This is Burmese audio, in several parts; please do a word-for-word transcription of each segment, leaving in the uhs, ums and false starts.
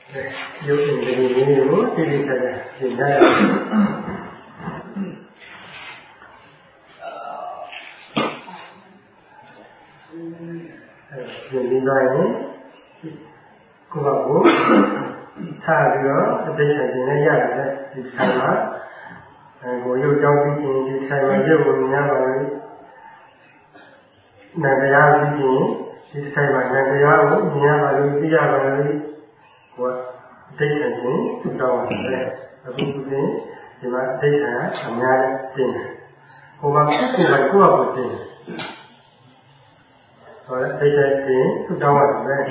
ရုပ်ရှင်တွေကိုတိတိကျကျသင်ကြားရအောင်အဲဒီဒီတော့ရင်ကိုယ့်ဘာကိုထားပြီးတော့အသိဉာဏ်ရှင်နဲ့ရတယ်ဒီဆိုင်မှာအဲကိုရုပ်ကြောင်းပြီးရင်ဒီဆိုင်မှာရုပ်ကိုမြင်ရပါလို့နာတရားပြီးရင်ဒီဆိုင်မှာနာတရားကိုမြင်ရပါလို့သိရပါလို့ကိုယ်အသိဉာဏ်ရှင်သူ့တောင်းတယ်အခုဒီဒီမှာအသိဉာဏ်အများကြီးတင်တယ်ကိုယ်မှာကိုယ်ကိုယ်ကိုယ်ကိုတင်တယ်ဆိုတော့အသိဉာဏ်ရှင်သူ့တောင်းရတယ်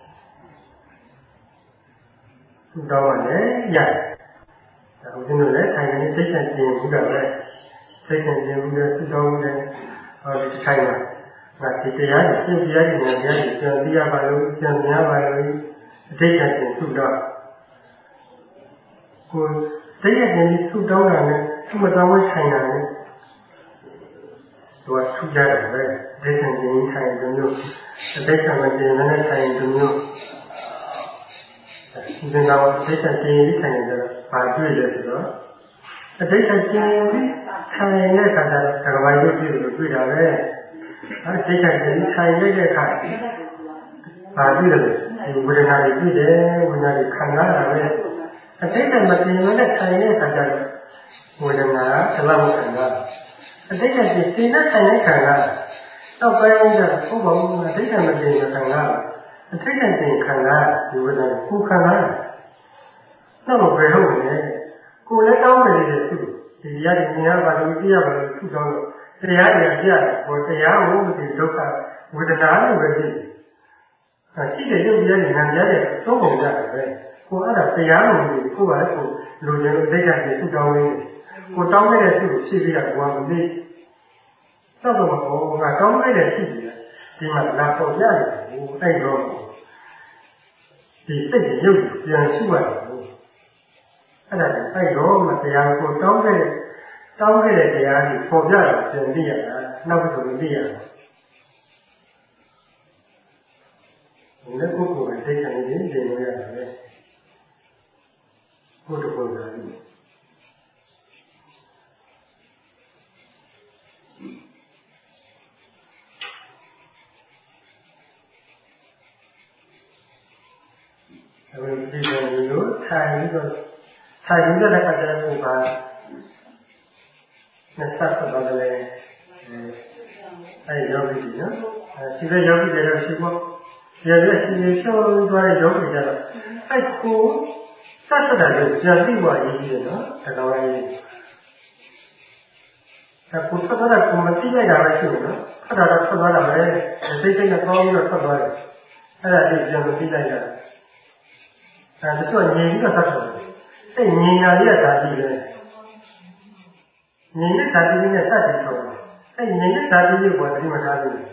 သူ့တောင်းရတယ်ရတယ်ဒါဦးဇင်းတို့လည်းထိုင်နေသိဉာဏ်ရှင်ဘုရားပဲသိဉာဏ်ရှင်ဘုရားသူ့တောင်းတယ်ဟောဒီထိုင်မှာငါဒီတရားကိုသိတရားကိုဉာဏ်တရားကိုကြံသိရပါလို့ကြံမြင်ပါလို့အသိဉာဏ်ရှင်သူ့တောင်းကိုသိရတဲ့သူ့တောင်းတာနဲ့သူ့မတောင်းဝဲထိုင်တာနဲ့သူကထူးကြတယ်ပဲသိဉာဏ်ရှင်ထိုင်တယ်မျိုးအသိဉာဏ်မရှင်နဲ့ထိုင်တယ်မျိုးဒီကတော့အသိဉာဏ်ရှင်ထိုင်တယ်ဘာတွေ့လဲဆိုတော့အသိဉာဏ်ရှင်ထိုင်တဲ့အခါကျတော့သကဘာရုပ်ကြည့်လို့တွေ့တာပဲအဲသိဉာဏ်ရှင်ထိုင်တဲ့အခါဘာတွေ့လဲဒီဝေဒနာတွေတွေ့တယ်ဝေဒနာတွေခံရတာပဲအတိတ်ကမတင်နဲ့ထိုင်တဲ့အခါကျတော့ဝေဒနာကဘယ်လောက်ခံရအတိတ်ကတင်နဲ့ထိုင်တဲ့ခါကတော့ပိုင်းကျတော့ဘုဘောအတိတ်ကမတင်နဲ့ခံရအတိတ်ကတင်ခံရဒီဝေဒနာကိုခံရတော့ဘယ်ဟုတ်လဲကိုလည်းတောင်းတယ်လေသူဒီရည်မြင်ရပါလို့သိရပါလို့သူ့တော့တရားရည်ပြတယ်ဟောတရားကိုဒီဒုက္ခဝေဒနာလို့ပဲဖြစ်တယ်ရှိတဲ့ရုပ်ရည်နဲ့နာမ်ရတဲ့သုံးပုံရတယ်ပဲကိုအဲ့ဒါတရားလို့ကိုကိုကလည်းကိုလူတွေသိကြတယ်သူ့တောင်းနေကိုတောင်းနေတဲ့သူ့ကိုဖြည့်ပြီးတော့ဘာမသိတော့တော့ဘောကတောင်းနေတဲ့သူ့ကြီးဒီမှာလာပေါ်ရတယ်ဟိုအဲ့တော့ဒီစိတ်ရုပ်ပြန်ရှိရတယ်အဲ့ဒါအဲ့တော့မတရားကိုတောင်းတဲ့တောင်းတဲ့တရားကြီးပေါ်ပြတော့ပြန်သိရတာနောက်တော့မသိရဘူးဒီကုက္ကိုယ်စိတ်ခံနေနေနေရတယ်ဘုဒ္ဓဘုရားကြီးအဲဒီဒီလိုထိုင်ပြီးတော့ထိုင်ပြီးတော့လည်းကြတဲ့ပုံပါနဲ့ဆက်တော့လည်းအဲဒီယောဂီကြီးနော်အဲဒီကယောဂီတွေတော့ရှိဖို့ရရစီရှောင်းသွားတဲ့ယောဂီကြတော့အဲကိုစက်တာလည်းကြာတိဝါရေးကြီးတယ်နော်တတော်ရေးအခုဆက်တာကမသိလိုက်တာပဲရှိတယ်နော်ဆက်တာတော့ဆက်သွားတာပဲစိတ်စိတ်နဲ့ပေါင်းပြီးတော့ဆက်သွားတယ်အဲ့ဒါကြီးကြာမသိလိုက်တာအဲတချို့ငြိမ်ပြီးတော့ဆက်သွားတယ်အဲ့ငြိမ်ရလေးကဓာတ်ကြီးပဲငြိမ်တဲ့ဓာတ်ကြီးနဲ့စက်ပြီးဆုံးတယ်အဲ့ငြိမ်တဲ့ဓာတ်ကြီးကိုဒီမှာထားပြီး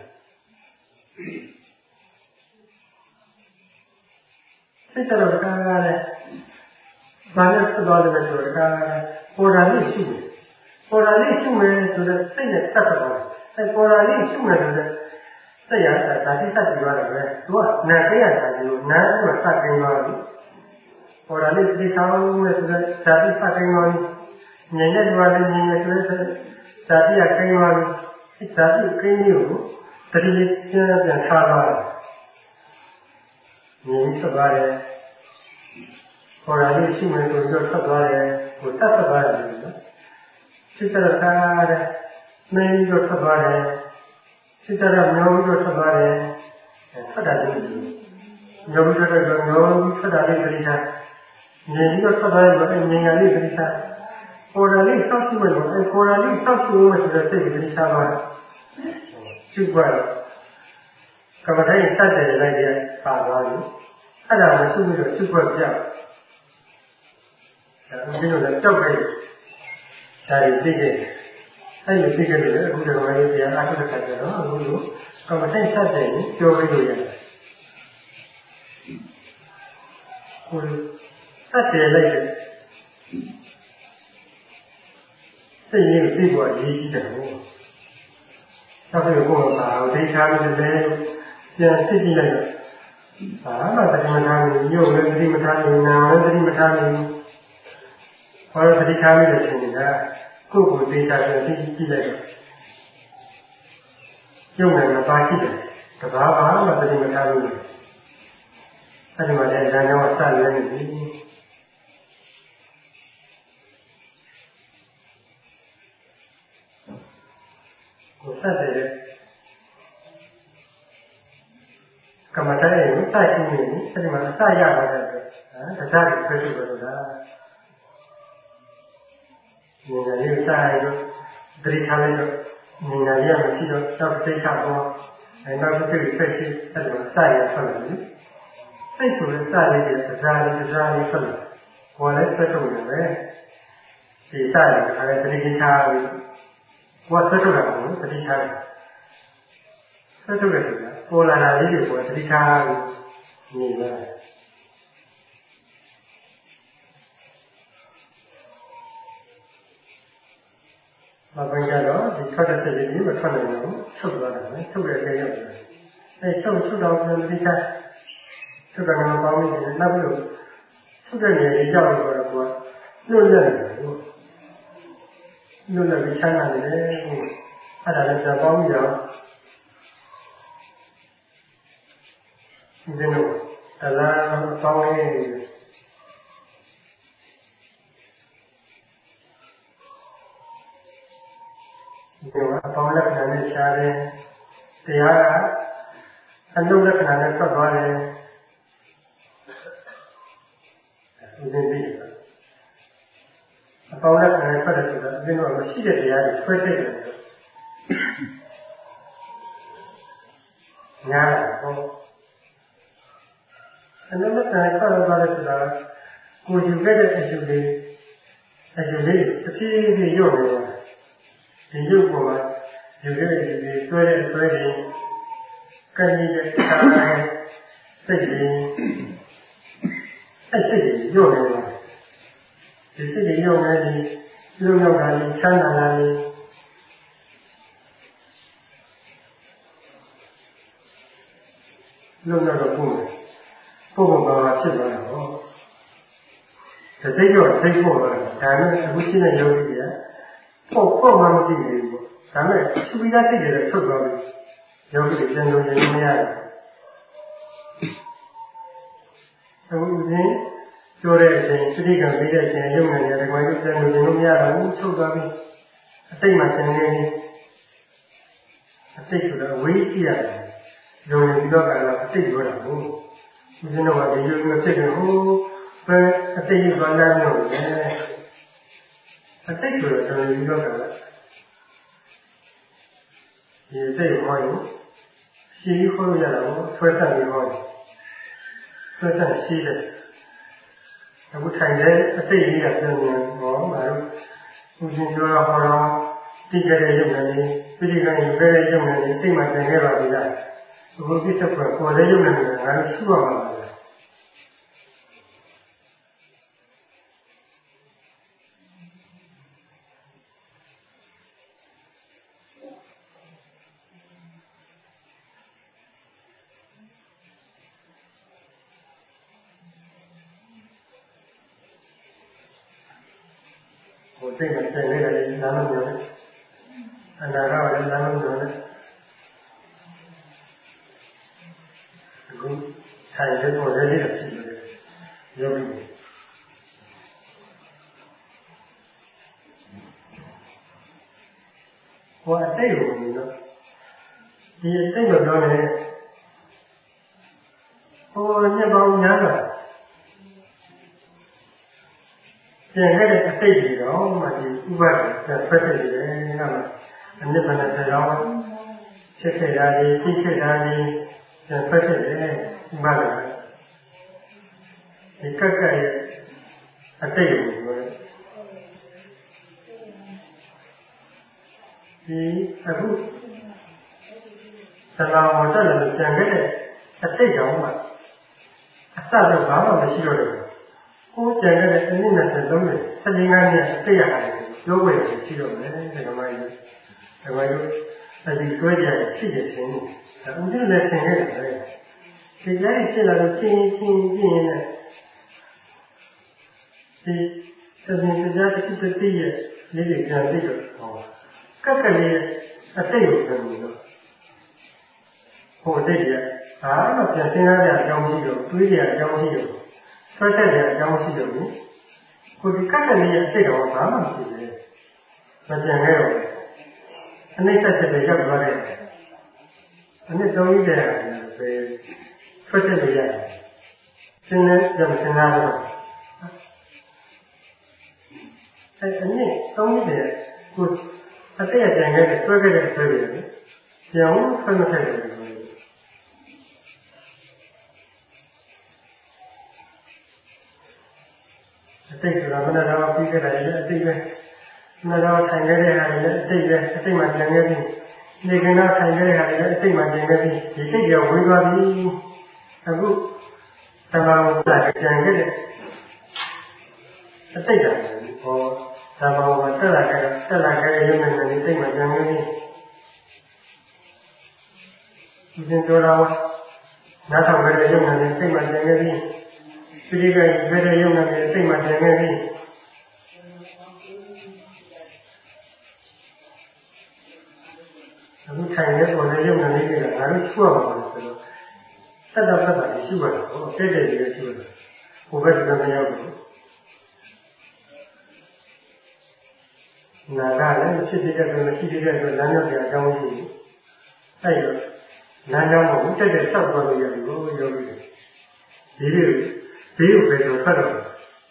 စိတ်တော်ကံကားတဲ့ဘာနဲ့သဘောနဲ့ဆိုတော့ကံကားပေါ်တာလေးရှိတယ်ပေါ်တာလေးရှိမယ်ဆိုတော့စိတ်နဲ့စက်သွားတယ်အဲပေါ်တာလေးရှိမယ်ဆိုတော့စိတ်ရတာဒါတိစက်ပြီးသွားတယ်ပဲသူကနာသိရတာဒီလိုနာကစက်ကိန်းသွားပြီပေါ်တာလေးသိဆောင်မယ်ဆိုတော့ဒါတိစက်ကိန်းသွားပြီငြိမ်တဲ့သွားလေးငြိမ်နေဆိုတော့ဒါတိရကိန်းသွားပြီဒါတိကိန်းလေးကိုတတိယပြန်ပြန်ထားသွားတယ်ငြိမ်ဆက်သွားတယ်ပေါ်လာလို့ရှိမယ်ဆိုတော့ဆက်သွားတယ်ကိုဆက်ဆက်သွားတယ်နော်စိတ်တော်ကားတယ်မင်းကြီးတို့ဆက်သွားတယ်စိတ်တော်မျိုးကြီးတို့ဆက်သွားတယ်ဆက်တာလေးမျိုးကြီးတို့တော့မျိုးကြီးဆက်တာလေးပြိထားငြိမ်ပြီးတော့ဆက်သွားတယ်ဆိုရင်ငြိမ်ရလေးပြိထားပေါ်လာလေးဆောက်ရှိမယ်ဆိုအဲပေါ်လာလေးဆောက်ရှိမယ်ဆိုတော့စိတ်ပြိထားသွားတယ်ရှိခွက်ကမ္ဘာတိုင်းစက်တယ်လိုက်ရပါသွားပြီအဲ့ဒါကိုသူ့ပြီးတော့ရှိခွက်ပြောက်ဒါဦးဇင်းတို့လည်းကြောက်ခဲ့တယ်ဒါတွေသိခဲ့တယ်အဲ့လိုသိခဲ့တယ်အခုတော့လည်းတရားအားထုတ်တဲ့ခါကျတော့အခုလိုကမ္ဘာတိုင်းစက်တယ်ပြောပြီးလို့ရတယ်ကိုယ်စက်တယ်လိုက်တယ်စိတ်ရင်းသိဖို့အရေးကြီးတယ်ဟုတ်နောက်ပြီးကိုယ်ကဘာကိုသိချာလို့လဲပြန်သိကြည့်လိုက်တော့ဘာမှသတိမထားဘူးညို့လည်းသတိမထားဘူးနာလည်းသတိမထားဘူးဘာလို့သတိထားလို့ရှင်နေတာကိုယ့်ကိုယ်သိတာဆိုသိကြည့်လိုက်တော့ညို့လည်းမပါရှိတယ်တဘာဘာမှသတိမထားဘူးအဲ့ဒီမှာလည်းဉာဏ်ကြောင့်စရနေပြီကိုစတဲ့ကမ္မတိုင်းကိုစရှိနေပြီအဲ့ဒီမှာအစရပါတယ်ဟမ်တရားကိုဆွဲထုတ်လို့လားဉာဏ်ရည်စရလို့သတိထားလိုက်တော့ဉာဏ်ရည်မရှိတော့သောက်သိတာတော့အဲနောက်တစ်ခုဆက်ရှိအဲ့ဒီမှာစရဆက်လို့စိတ်ဆိုရင်စရည်ကတရားလေးတရားလေးဆက်လို့ကိုယ်လည်းဆွဲထုတ်နေတယ်ဒီစရည်ကလည်းသတိထားပြီးကိုယ်ဆွဲထုတ်တာကိုသတိထားတယ်ဆွဲထုတ်တယ်ဆိုတာပေါ်လာတာလေးတွေကိုသတိထားပြီးနေတယ်မပင်ကြတော့ဒီထွက်တဲ့စိတ်ကြီးမထွက်နိုင်ဘူးထုတ်သွားတယ်နော်ထုတ်တဲ့စိတ်ရောက်တယ်အဲထုတ်ထုတ်တော့သတိထားထုတ်တယ်မှာပေါင်းနေတယ်နောက်ပြီးတော့ထုတ်တဲ့နေရာကြီးရောက်တော့ကိုယ်ကလွတ်လပ်တယ်လို့လွတ်လပ်ပြီးချမ်းသာနေတယ်အဲ့ဒါလည်းပြန်ပေါင်းပြီးတော့ဒီလိုအလားပေါင်းနေဒီမှာပေါင်းလက္ခဏာနဲ့ရှားတယ်တရားကအနုလက္ခဏာနဲ့ဆက်သွားတယ်ဒီလိုပြီးအပေါင်းလက္ခဏာနဲ့ဆက်တယ်ဆိုတာဒီလိုမရှိတဲ့တရားတွေဆွဲသိတယ်ညာတော့အနုလက္ခဏာနဲ့ဆက်သွားတယ်ဆိုတာကိုယ်ယူခဲ့တဲ့အကျိုးလေးအကျိုးလေးတစ်ဖြည်းဖြည်းရုပ်နေတယ်ဒီရုပ်ပေါ်မှာယူခဲ့တဲ့ဒီဆွဲတဲ့ဆွဲတဲ့ကံကြီးတဲ့ခါတိုင်းစိတ်ကြီးအဲ့စိတ်ကြီးရုပ်နေတယ်ဒီစိတ်ကြီးရုပ်နေပြီးရုပ်ရောက်တာကြီးချမ်းသာတာကြီးလုံးတော့ပုံပုံပုံပါဖြစ်သွားတာဟောဒီစိတ်ရောစိတ်ပေါ်လာဒါနဲ့အခုရှိတဲ့ယောဂီတွေကပေါ့ပေါ့မှမသိဘူးပေါ့ဒါနဲ့သူပိသားစိတ်တွေထုတ်သွားပြီယောဂီတွေကျန်လို့နေမရတယ်အခုဒီပြောတဲ့အချိန်သတိကံပြီးတဲ့အချိန်ရုပ်နဲ့ရတယ်ဒီမှာကျန်လို့နေလို့မရတော့ဘူးထုတ်သွားပြီအစိတ်မှကျန်နေပြီအစိတ်ဆိုတော့ဝေးကြည့်ရတယ်ယုံကြည်တော့ကတော့အစိတ်ပြောတာဟုတ်ဒီစင်းတော့ကဒီယုံကြည်ဖြစ်တယ်ဟိုပဲအစိတ်ကြီးသွားလမ်းလို့လေအစိတ်ဆိုတော့ယုံကြည်တော့ကဒီစိတ်ခေါ်ရင်ရှင်းခေါ်ရတာကိုဆွဲဆက်ပြီးခေါ်တယ်ဆွဲဆက်ရှိတယ်အခုထိုင်တဲ့အစိတ်ကြီးကပြန်ပြန်ဟောမှာတော့ဦးရှင်ပြောတော့ဟောတော့သိကြတဲ့ရုပ်နဲ့ပြိဋိကံယူခဲ့တဲ့ရုပ်နဲ့စိတ်မှသင်ခဲ့ပါပြီလားအခုပြစ်ဆက်ပေါ်ပေါ်တဲ့ရုပ်နဲ့ငါတို့ရှိပါမှာလားဟိုစိတ်နဲ့သင်ခဲ့တဲ့နာမည်နဲ့အနာဂတ်ရဲ့နာမည်နဲ့အခုထိုင်တဲ့ပေါ်တဲ့လေးဖြစ်နေတယ်ယောဂီဟိုအတိတ်ကိုနော်ဒီအတိတ်ကိုပြောနေဟိုညက်ပေါင်းများတာကျန်ခဲ့တဲ့အတိတ်တွေတော့မှဒီဥပဒေဆက်ဖက်နေတယ်ကမှအနစ်ဘဏ္ဍဆယ်တော်ချက်ခဲ့တာဒီသိခဲ့တာဒီဆက်ဖက်နေတယ်ဥပဒေဒီကက်ကရဲ့အတိတ်ကိုပြောတယ်ဒီအခုသလာဝတ္တလည်းကျန်ခဲ့တဲ့အတိတ်တော်မှအစတော့ဘာမှမရှိတော့တယ်ကိုယ်ကျန်တဲ့အနည်းနဲ့သုံးနဲ့ဆယ်ငါးနှစ်အတိတ်ရတယ်ပြောဝယ်ရှိတော့မယ်ဒီကမိုင်းဒီမိုင်းအဲဒီဆွဲကြရှိတဲ့ချင်းဒါဦးကျလည်းသင်ခဲ့တယ်ဒီကြိုက်ဖြစ်လာလို့ချင်းချင်းပြင်းနေဒီသင်္ကြန်တစ်ခုတည်းရဲ့လေးတွေပြန်သိတော့ဟောကက်ကလေးအတိတ်ကိုပြန်လို့ဟိုအတိတ်ကဟာတော့ပြန်စဉ်းစားရအကြောင်းရှိတော့တွေးရအကြောင်းရှိတော့ဆွဲတက်ရအကြောင်းရှိတော့ကိုဒီကက်ကလေးရဲ့အတိတ်တော့ဘာမှမရှိဘူးမပြန်ခဲ့တော့အနိစ္စတဲ့ရောက်သွားတယ်အနည်းဆုံးကြီးတဲ့ဆိုဆွဲတက်ရရတယ်စဉ်းနေကြစဉ်းစားတော့အဲ့အနည်းဆုံးကြီးတဲ့ကိုအတိတ်အကျန်ခဲ့တဲ့ဆွဲခဲ့တဲ့ဆွဲရတယ်ပြောင်းဆွဲမထိုက်တယ်အတိတ်ကမနာတော့ပြီးခဲ့တယ်အတိတ်ပဲမနာတော့ထိုင်ခဲ့တဲ့ဟာလည်းအတိတ်ပဲအတိတ်မှာကျန်ခဲ့ပြီနေကနာထိုင်ခဲ့တဲ့ဟာလည်းအတိတ်မှာကျန်ခဲ့ပြီဒီစိတ်ကဝေးသွားပြီအခုသဘာဝကကျန်ခဲ့တဲ့အတိတ်ကဟောသဘာဝကတက်လာခဲ့တက်လာခဲ့တဲ့ရုပ်နဲ့ဒီစိတ်မှာကျန်ခဲ့ပြီဒီသင်္ကြောတော်နားထောင်ခဲ့တဲ့ရုပ်နဲ့စိတ်မှာကျန်ခဲ့ပြီဒီကကြည့်တဲ့ရုံနဲ့စိတ်မှတင်နေပြီအခုထိုင်နေပေါ်တဲ့ရုံနဲ့လေးကငါတို့ချွတ်ပါလို့ဆိုတော့သတ္တသတ္တရှိပါတော့တဲ့တဲ့ကြီးရှိပါဘုဘက်ကမရောက်ဘူးနာကလည်းဖြစ်ဖြစ်တဲ့ဆိုမရှိတဲ့ဆိုလမ်းရောက်တဲ့အကြောင်းရှိတယ်အဲ့တော့လမ်းကြောင်းကိုတက်တက်ဆောက်သွားလို့ရတယ်ဘုရားယောဂီတွေဒီလိုဒီလိုပဲဆိုဖတ်တော့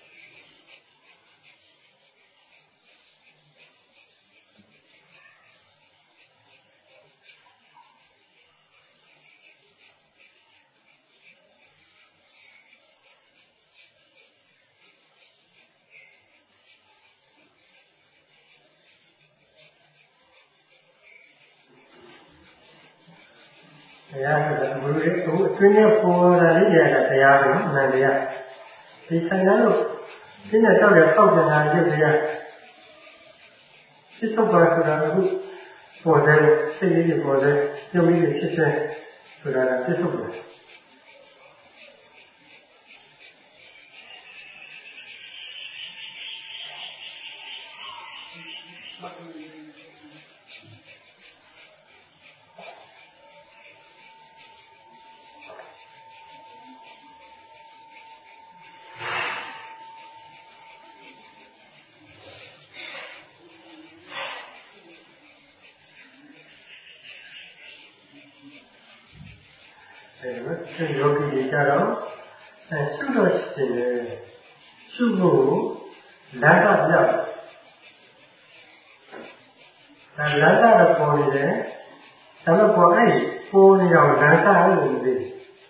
တရားဆိုတာဘုရားကိုအတွင်းနဲ့ပေါ်လာလေးရတာတရားကိုအမှန်တရားဒီဆိုင်လို့ဒီနဲ့တောက်ရတောက်ကြတာရုပ်တရားဖြစ်ထုတ်ပါဆိုတာအခုပေါ်တယ်စိတ်လေးတွေပေါ်တယ်ရုပ်လေးတွေဖြစ်တဲ့ဆိုတာကဖြစ်ထုတ်တယ်အဲဒီယောဂီတွေကြတော့အဲရှုလို့ရှိရင်ရှုဖို့လမ်းကပြောက်ဒါလမ်းကတော့ပေါ်နေတယ်ဒါတော့ပေါ်အဲ့ပေါ်နေအောင်လမ်းကလို့မသိ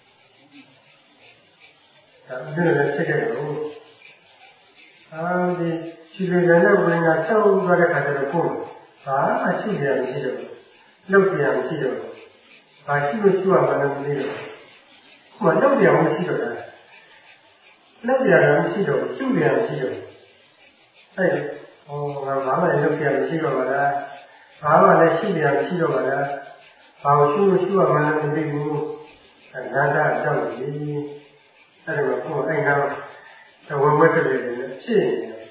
ဒါဒီလိုလည်းဖြစ်ခဲ့တော့အာဒီရှိတဲ့လည်းဝင်ကဆောက်သွားတဲ့ခါကျတော့ကိုယ်ဘာမှရှိရမရှိတော့လုပ်ရမရှိတော့ဘာရှိလို့ရှိရမှလည်းမသိတော့မလုပ်ရအောင်မရှိတော့တာလုပ်ရအောင်မရှိတော့ကျุရအောင်မရှိတော့အဲ့ဟောငါဘာမှလုပ်ရမရှိတော့ပါလားဘာမှလည်းရှိရမရှိတော့ပါလားဘာလို့ရှိလို့ရှိရမှလည်းမသိဘူးအဲဒါကတော့ဒီအဲ့ဒါကိုအဲ့ဒါဝဝက်တယ်လည်းဖြစ်နေတယ်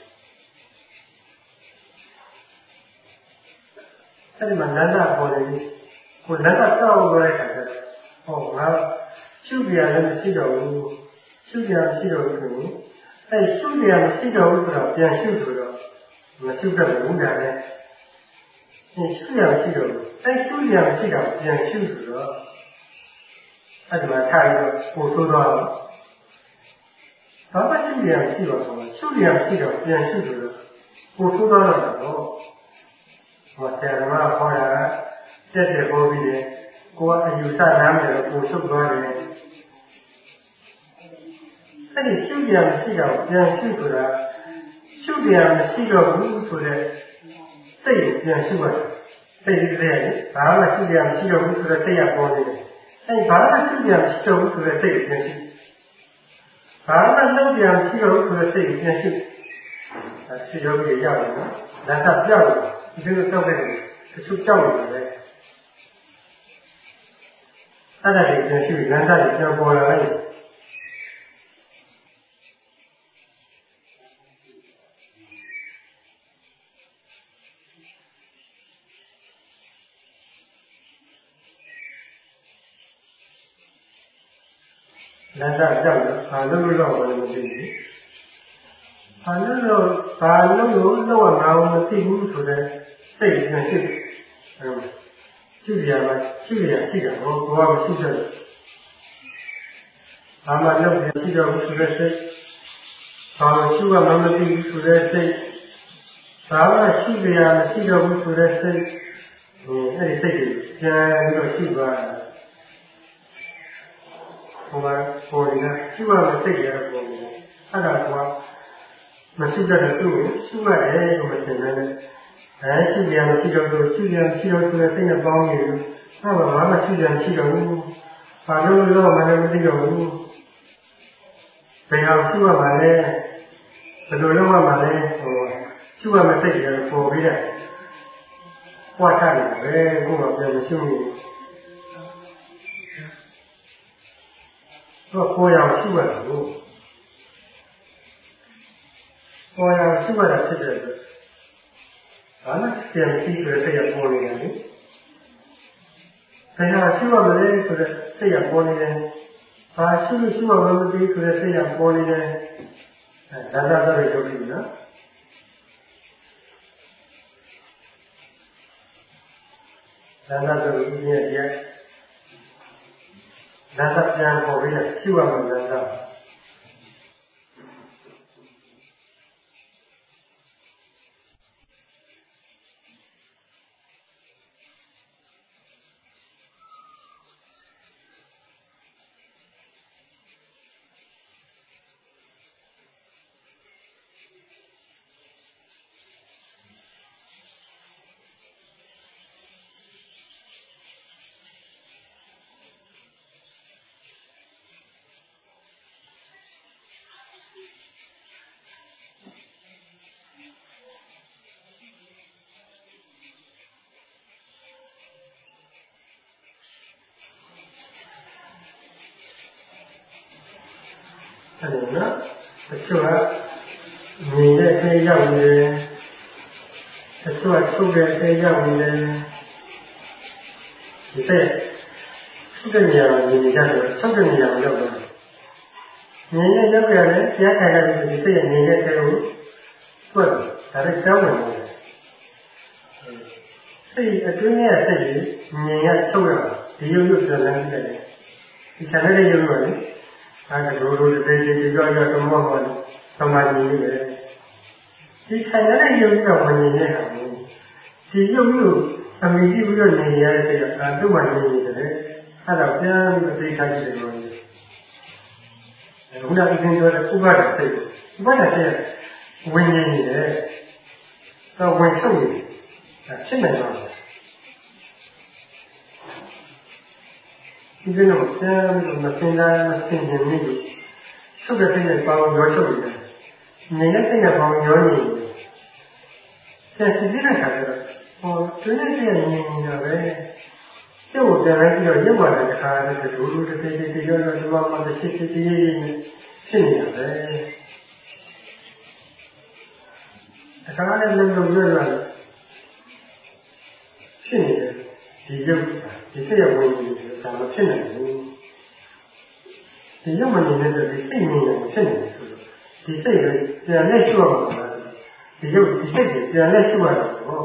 အဲ့ဒီမှာနန္ဒပေါ်နေပြီကိုနန္ဒတောက်လို့ရတဲ့ခါကျတော့ဟောငါရှုပြရလည်းမရှိတော့ဘူးရှုပြရမရှိတော့ဘူးဆိုရင်အဲရှုပြရမရှိတော့ဘူးဆိုတော့ပြန်ရှုဆိုတော့မရှုတတ်ဘူးဒါလည်းရှုပြရမရှိတော့ဘူးအဲရှုပြရမရှိတော့ပြန်ရှုဆိုတော့အဲ့ဒီမှာထားပြီးတော့ပို့ဆိုးတော့ဘာမှရှုပြရမရှိတော့ဘူးရှုပြရမရှိတော့ပြန်ရှုဆိုတော့ပို့ဆိုးတော့တော့ဟောဆရာတော်ကဟောတာတက်တဲ့ဟောပြီးတယ်ကိုကအယူဆနားမယ်လို့ပို့ဆုပ်သွားတယ်အဲ့ဒီရှုပြမရှိတော့ပြန်ရှုဆိုတာရှုပြမရှိတော့ဘူးဆိုတဲ့စိတ်ကိုပြန်ရှုရတယ်စိတ်ကြီးတဲ့ဘာမှရှုပြမရှိတော့ဘူးဆိုတဲ့စိတ်ရပေါ်နေတယ်အဲ့ဘာမှရှုပြမရှိတော့ဘူးဆိုတဲ့စိတ်ကိုပြန်ရှုဘာမှလုပ်ပြမရှိတော့ဘူးဆိုတဲ့စိတ်ကိုပြန်ရှုအဲစိတ်ရောကြီးရတယ်နော်လက်သက်ပြောက်တယ်ဒီလိုတောက်ခဲ့တယ်တချို့ကြောက်နေတယ်အဲအဲ့ဒါတွေပြန်ရှိလမ်းသားတွေပြန်ပေါ်လာလိုက်လမ်းသားကြောက်တော့ဘာလို့လို့တော့မသိဘူးဘာလို့လို့ဘာလို့လို့တော့ငါမသိဘူးဆိုတဲ့စိတ်နဲ့ရှိတယ်ရှိရမှာရှိရရှိတာဘောဘာမှမရှိတော့ဘာမှလုပ်ရရှိတော့ဘူးဆိုတဲ့စိတ်ဘာလို့ရှိမှမသိဘူးဆိုတဲ့စိတ်ဘာမှရှိရမရှိတော့ဘူးဆိုတဲ့စိတ်ဟိုအဲ့ဒီစိတ်ကိုပြန်ပြီးတော့ရှိသွားတယ်ဟိုကပေါ်နေတာရှိမှမသိရတော့ဘူးအဲ့ဒါကမရှိတဲ့သူ့ကိုရှိမှတယ်လို့မထင်နဲ့အဲရှိရမရှိတော့လို့ရှိရမရှိတော့ဆိုတဲ့စိတ်နဲ့ပေါင်းနေလို့ဟာဘာမှရှိရမရှိတော့ဘူးဘာလို့လို့မှလည်းမသိတော့ဘူးဘယ်အောင်ရှိရမှာလဲဘယ်လိုလုပ်ရမှာလဲဟိုရှိရမသိရပေါ်ပြီးတယ်ပွားထားတယ်ပဲကိုယ်ကပြန်မရှိဘူးတော့ကိုယ်ရောက်ရှိရတယ်လို့ကိုယ်ရောက်ရှိရတာဖြစ်တယ်ဘာလို့ပြန်ပြီးဆိုတဲ့စိတ်ကပေါ်နေတယ်လေ။ဘယ်ဟာရှိရမလဲဆိုတဲ့စိတ်ကပေါ်နေတယ်။ဘာရှိလို့ရှိရမလဲဆိုတဲ့စိတ်ကပေါ်နေတယ်။အဲဒါသာတော့ရုပ်ကြီးနော်။ဒါသာတော့ဒီနေ့ရဲ့ဒါသာပြန်ပေါ်ပြီးရှိရမှာလား အဲ့ဒါနော်တချို့ကမြင်တဲ့အဲရောက်နေတယ်တချို့ကထုတ်တဲ့အဲရောက်နေတယ်ဒီတဲ့ထုတ်တဲ့နေရာကိုမြင်နေကြတယ်ထုတ်တဲ့နေရာကိုရောက်တော့မြင်တဲ့ရောက်ရတယ်ကြားခိုင်တဲ့ဒီစိတ်ရဲ့မြင်တဲ့အဲကိုတွက်ဒါလည်းကြောင်းဝင်တယ်စိတ်အတွင်းရဲ့စိတ်ကြီးမြင်ရထုတ်ရဒီရုပ်ရုပ်ပြန်လာနေတယ်ဒီခြံတဲ့ရုပ်ရုပ်ကလေအဲ့ဒါလိုလိုတည်းတည်းကြောကြောတော့မောပါလို့သမာဓိနေတယ်ဒီခံရတဲ့ယုံကြည်ဝင်နေတဲ့ဟာမျိုးဒီယုံကြည်အမိကြည့်ပြီးတော့နေရတဲ့စိတ်ကအဲသူ့မှာနေနေတယ်အဲ့ဒါပြန်ပြီးသိထားကြည့်တယ်လို့ခုနကသင်ပြောတဲ့ဥပါဒစိတ်ဥပါဒစိတ်ဝင်နေနေတယ်တော့ဝင်ချုပ်နေတယ်ဖြစ်နေတော့ဒီလိုဆန်းလို့မစင်တာမစင်နေဘူးချုပ်တဲ့စိတ်နဲ့ပေါင်းရောချုပ်နေတယ်နေတဲ့စိတ်နဲ့ပေါင်းရောနေတယ်ဆက်စစ်တဲ့အခါကျတော့ဟောတွင်းနဲ့နေနေတာပဲကျုပ်ပြန်လိုက်ပြီးတော့ရုပ်ပါတဲ့အခါနဲ့ဒူးဒူးတသေးသေးရောရောဒီမှာမှတစ်ချက်ချင်းသေးသေးဖြစ်နေတာပဲအခါနဲ့လုံးလုံးရွရွဖြစ်နေတယ်ဒီရုပ်ဒီစိတ်ရဲ့ဝင်နေတယ်ဒါမဖြစ်နိုင်ဘူးဒီရုပ်မနေတဲ့ဒီစိတ်နေတယ်ဖြစ်နေတယ်ဆိုတော့ဒီစိတ်ကိုပြန်လက်ရှိရမှာဒီရုပ်ဒီစိတ်ကိုပြန်လက်ရှိရတာပေါ့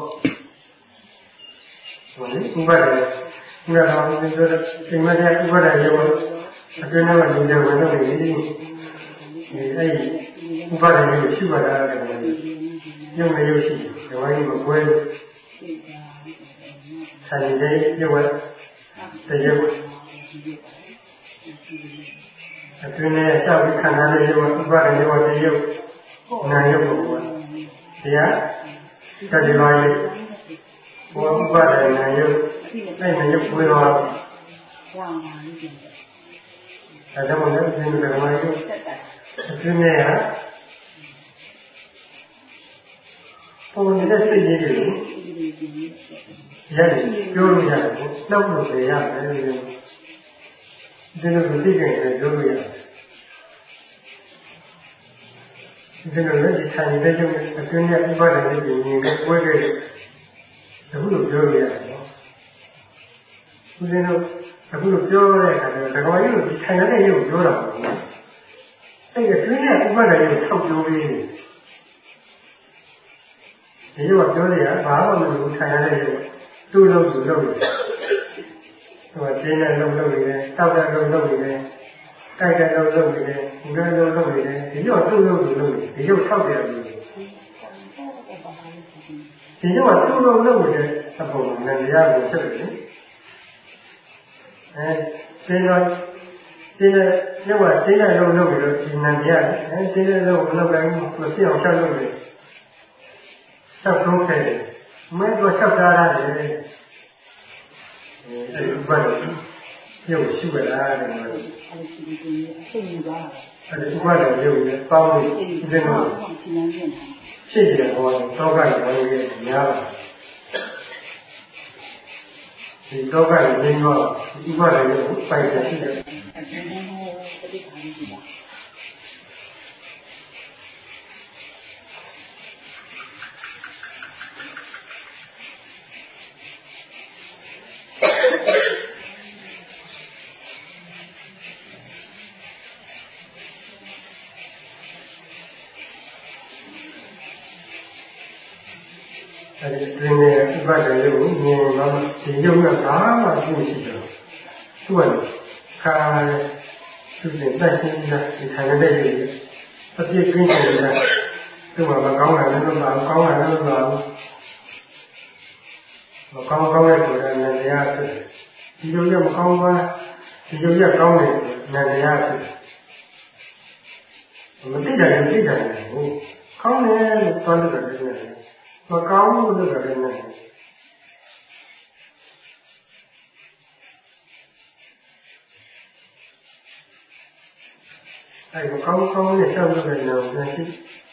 ဟိုလေဥပါဒ်ဥပါဒ်ကိုပြောတဲ့အိမ်မက်ရဲ့ဥပါဒ်ရုပ်အတွင်းထဲမှာနေတယ်ဝင်တော့နေဒီအဲ့ဥပါဒ်ကိုရှိပါတာတဲ့ရုပ်နဲ့ရုပ်ရှိတယ်ဒီဝိုင်းကိုကွဲဆိုင်တဲ့ရုပ်တဲ့ရုပ်အတွင်းထဲဆောက်ပြီးခံထားတဲ့ရုပ်ဥပါဒ်ရုပ်တဲ့ရုပ်နာရုပ်ပေါ့တရားတတိယရုပ်ဘောဥပါဒနာယုတ်အဲ့နာယုတ်ကိုတော့အဲ့ဒါမှလည်းဒီလိုကမှယုတ်အတွင်းထဲဟာပုံနေတဲ့စိတ်ကြီးတွေရတယ်ပြောလို့ရတယ်နှောက်လို့ရတယ်ဒီလိုမသိခင်လည်းပြောလို့ရတယ်ဒီလိုလည်းဒီထိုင်တဲ့ကျုပ်အတွင်းနဲ့ဥပါဒ်နဲ့ဒီမြင်နဲ့ပွဲခဲ့တယ်အခုလိုပြောလို့ရတယ်နော်ဦးဇင်းတို့အခုလိုပြောတဲ့အခါကျတော့ဒကာမကြီးတို့ဒီထိုင်တဲ့ရုပ်ပြောတာပေါ့နော်အဲ့ဒီအတွင်းနဲ့ဥပါဒ်နဲ့ထောက်ပြောပြီးဒီလိုပြောရဘာမှမလုပ်ထိုင်တဲ့ရုပ်သူ့လို့သူ့လို့ဟိုကျင်းတဲ့လုံးလုံးနေတယ်တောက်တဲ့လုံးလုံးနေတယ်ကြိုက်တဲ့လုံးလုံးနေတယ်ဒီလိုလုံးလုံးနေတယ်ဒီလိုသူ့လို့သူ့လို့ဒီလိုထောက်တယ်လို့ဒီလိုကသူ့လုံးလုံးနေတဲ့အပေါ်မှာဉာဏ်ကိုဆက်တယ်အဲကျင်းတော့ကျင်းတဲ့ရုပ်ကကျင်းတဲ့လုံးလုံးနေလို့ဒီဉာဏ်ရအဲကျင်းတဲ့လုံးကိုမလုပ်တိုင်းမဖြစ်အောင်ဆက်လုပ်နေဆက်သုံးခဲ့တယ်မဲတော့ဆက်ထားရတယ်အဲဒီဥပါဒ်ရုပ်ရှိပါလားတဲ့အဲ့ဒီအစိတ်ကြီးပါအဲ့ဒီဥပါဒ်ရုပ်နဲ့ပေါင်းပြီးဒီလိုဖြစ်တယ်ဟောတော့ကလည်းဘာလို့လဲများပါဒီတော့ကလည်းရင်းတော့ဥပါဒ်ရုပ်ကိုပိုက်တယ်ရှိတယ်အဲဒီတွင်ရဲ့ဥပါဒ်ရုပ်ကိုမြင်တော့ဒီရုပ်ကဘာမှသိမရှိတော့သူကခါသူ့ရဲ့တိုက်ချင်းကဒီထိုင်တဲ့ရုပ်အပြည့်ကင်းတယ်ကသူ့မှာမကောင်းတာလည်းမပါဘူးကောင်းတာလည်းမပါဘူးမကောင်းကောင်းရဲ့ဆိုတာနဲ့တရားဖြစ်တယ်ဒီရုပ်ကမကောင်းပါဒီရုပ်ကကောင်းတယ်နဲ့တရားဖြစ်တယ်မသိတယ်မသိတယ်ဟုတ်ကောင်းတယ်လို့ပြောလို့ရတယ်မကောင်းဘူးလို့လည်းနဲ့အဲမကောင်းကောင်းနဲ့ဆက်လို့လည်းတော့မရှိ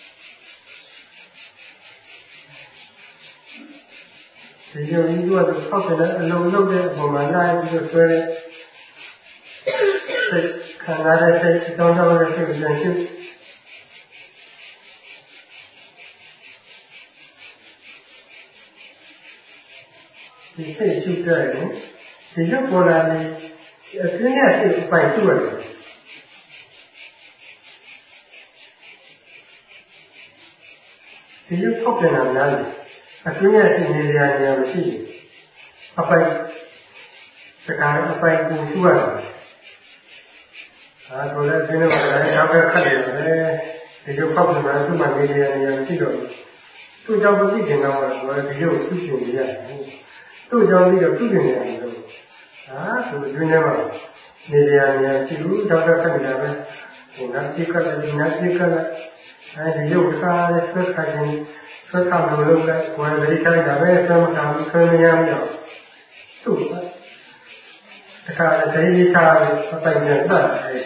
ဒီလိုကြီးကတော့ဖောက်တဲ့အလုံးလုံးတဲ့အပေါ်မှာလာပြီးတော့ဆွဲတဲ့စိတ်ခံရတဲ့စိတ်တောင်းတတဲ့စိတ်ပြန်ရှိဒီစိတ်ရှိတဲ့ဒီရုပ်ပေါ်လာနေအပြင်းနဲ့စိတ်ပိုင်စုရတယ်ဒီရုပ်ဖောက်ပြန်လာတယ်အပြင်းနဲ့စိတ်နေရာနေရာမရှိဘူးအပိုင်စကားအပိုင်ကိုစုရတယ်အဲဒါလည်းဒီလိုပဲနောက်ပဲခက်တယ်ပဲဒီရုပ်ဖောက်ပြန်လာသူ့မှာနေရာနေရာမရှိတော့သူ့ကြောင့်မသိခင်တော့ဒီရုပ်သူ့ရှင်နေရတယ်သူ့ကြောင့်ပြီးတော့သူ့ပြင်နေရတယ်လို့ဟာသူတွင်းထဲမှာနေရနေရကြည့်လို့တော့ခက်နေတာပဲဟိုနောက်တိကလည်းဒီနောက်တိကလည်းအဲဒီရုပ်ခါတဲ့ဆွတ်ခါခြင်းဆွတ်ခါလို့လို့လည်းကိုယ်တည်းခိုင်းတာပဲသမခါပြီးဆွေးနွေးရမ်းတော့သူ့တခါတည်းဒီခါအပိုင်နဲ့တတ်တယ်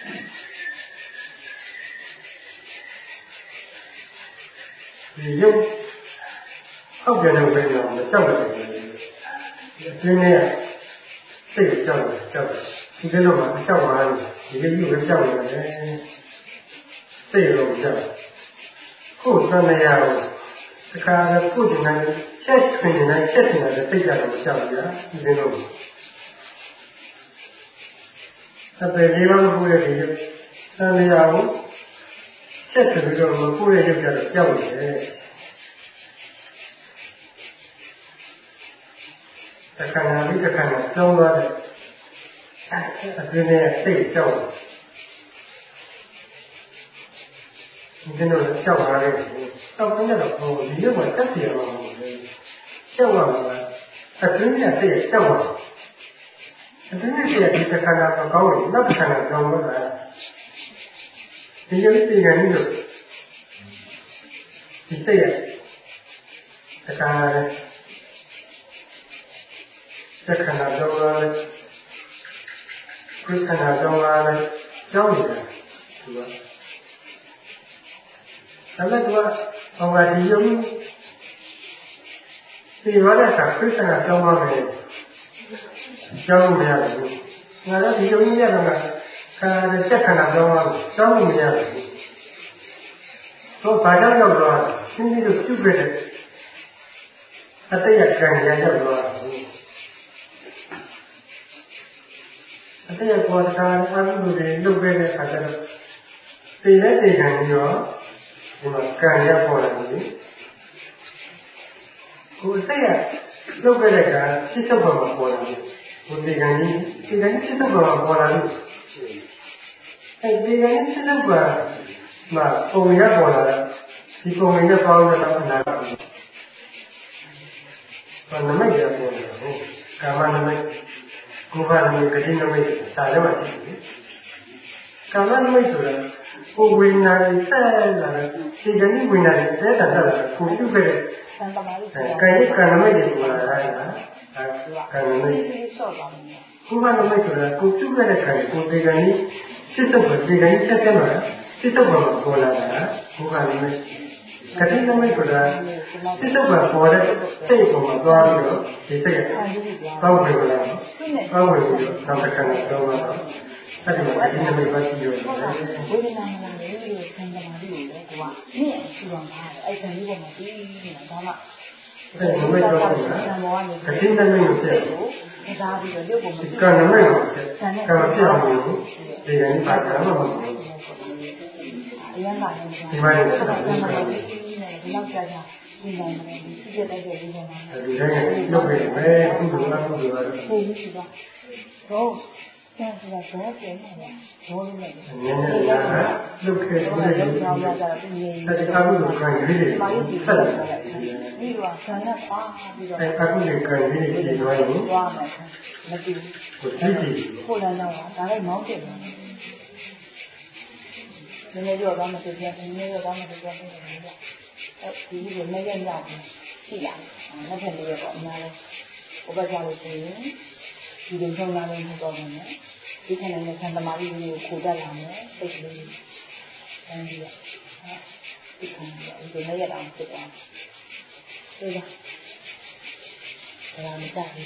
ဒီရုပ်အောက်ပြန်တော့ပဲတော့ကြောက်တယ်ဒီနေ့စိတ်ကြောက်တယ်ကြောက်တယ်ဒီလိုမှကြောက်ပါလေဒီလိုမျိုးပဲကြောက်နေတယ်စိတ်လုံးကြောက်ကိုယ်သံဃာကိုတခါလည်းကိုယ်တင်တိုင်းချက်ထွင်နေတိုင်းချက်တင်တဲ့စိတ်ကတော့ကြောက်ကြဒီလိုအပေဒီလိုကိုယ်ရဲ့ဒီသံဃာကိုချက်ပြီးတော့ကိုယ်ရဲ့ရုပ်ကြတော့ကြောက်နေတယ်တခါနာပြီးတခါနာကျောင်းသွားတယ်အတွင်းထဲစိတ်ကြောက်ဒီလိုကြောက်ရတယ်တောက်တဲ့တော့ဟိုဒီရုပ်ကတက်စီရမှာမဟုတ်ဘူးကြောက်ရမှာအတွင်းထဲစိတ်ကြောက်ရအတွင်းထဲစိတ်ဒီတခါနာမကောင်းဘူးနောက်တခါနာကြောင်းသွားတာဒီရုပ်စိတ်ကနေလို့ဒီစိတ်ရတခါတခါနာကြောင်းလာတယ်ခဏကြောင်းလာတယ်ကြောင်းနေတယ်သူကအဲ့ဒါကဟောကဒီယုံဒီဝရကခရစ်ယာန်ကြောင်းလာတယ်ကြောင်းမရတယ်ဘူးဟငါတို့ဒီလိုကြီးရတော့ကခန္ဓာနဲ့စက်ခန္ဓာကြောင်းအောင်ကြောင်းမရဘူးတော့ဘာကြောင့်ရောက်တော့ရှင်းပြီးတော့ပြုတ်ခဲ့တဲ့အတ္တရကံရရောက်တော့အတ္တရပေါ်တာအာဟုတွေလုတ်ခဲ့တဲ့အခါကျတော့သိတဲ့သိခံပြီးတော့ဒီမှာကံရပေါ်လာပြီကိုယ်စိတ်ရလုတ်ခဲ့တဲ့ကံစိတ်ထုတ်ပေါ်မှာပေါ်လာပြီကိုယ်သိခံပြီးသိခံစိတ်ထုတ်ပေါ်မှာပေါ်လာပြီအဲဒီကံစိတ်ထုတ်ကမှပုံရပေါ်လာဒီပုံရပေါင်းတော့အနာဘာနမိတ်ရပေါ်လာဟုတ်ကာမနမိတ်ကိုယ်ကလည်းကတိနမိတ်စာရမှာရှိတယ်ကာမနမိတ်ဆိုတာကိုယ်ဝိညာဉ်ဆက်လာတယ်ဒီကနေ့ဝိညာဉ်ဆက်တာလာကိုပြုခဲ့တဲ့ကာယကံနမိတ်ကိုပေါ်လာတာကံနမိတ်ကိုယ်ကနမိတ်ဆိုတာကိုပြုခဲ့တဲ့ကံကိုဒီကနေ့စစ်တော့ဒီကနေ့ဆက်တယ်မှာစစ်တော့ပေါ်လာတာကိုယ်ကနမိတ်ကတိနမိတ်ဆိုတာစစ်တော့ပေါ်တဲ့စိတ်ပေါ်မှာသွားပြီးတော့ဒီစိတ်ကောင်းဝင်လာကောင်းဝင်ပြီးတော့သံဃာကတော့တော့အဲ့ဒီမှာကတိနမိတ်ပါကြည့်ရအောင်ဝိညာဉ်နာလည်းဒီသံဃာတွေလည်းကိုကမြင့်ရှိအောင်ထားတယ်အဲ့ဒီလိုပေါ်မှာပြီးနေတာဒါမှအဲ့ဒီနမိတ်တော့ကတိနမိတ်ကိုပြည့်ဒါပြီးတော့ရုပ်ပုံမှာကံနမိတ်ကိုကံပြအောင်လို့ဒီကနေ့ပါကြတော့မဟုတ်ဘူးအရင်ကလည်းဒီမှာလည်းဆက်တာဒီလောက်ကြာကြာဒီမှာလည်းဒီပြည့်တဲ့တဲ့ဒီမှာဒီတိုင်းလုပ်နေမယ်အခုကလည်းအခုကလည်းဟုတ်ပြီပါတော့ကျန်ဆိုတာတော့ပြန်နေတယ်ဘောလုံးနဲ့နည်းနည်းလာလုတ်ခဲ့တယ်ဒီကြောင်ရတာဒီနေအဲဒီအခုကခံရည်တွေဆက်လာတယ်ဒီကဆန္ဒပါပြီးတော့အဲအခုကခံရည်တွေပြေသွားရင်သွားမယ်မတူကိုကြည့်ကြည့်ကိုလည်းတော့ဒါလည်းမောင်းတယ်နည်းနည်းတော့တော့မတူပြန်နည်းနည်းတော့မတူပြန်နေတယ်အဲဒီလိုနဲ့ရရပြီးရှိလာနောက်ထပ်လေးတော့အများလဲဥပဒေလို့ဆိုရင်ဒီလိုထုံလာလို့မတော်ဘူးနော်ဒီခဏနဲ့ဆံသမားလေးကိုခိုးတတ်လာမယ်စိတ်ကလေးအဲဒီကဒီခဏကဒီလိုနဲ့ရအောင်ဖြစ်သွားတယ်ဒါကဒါမှမကြဘူး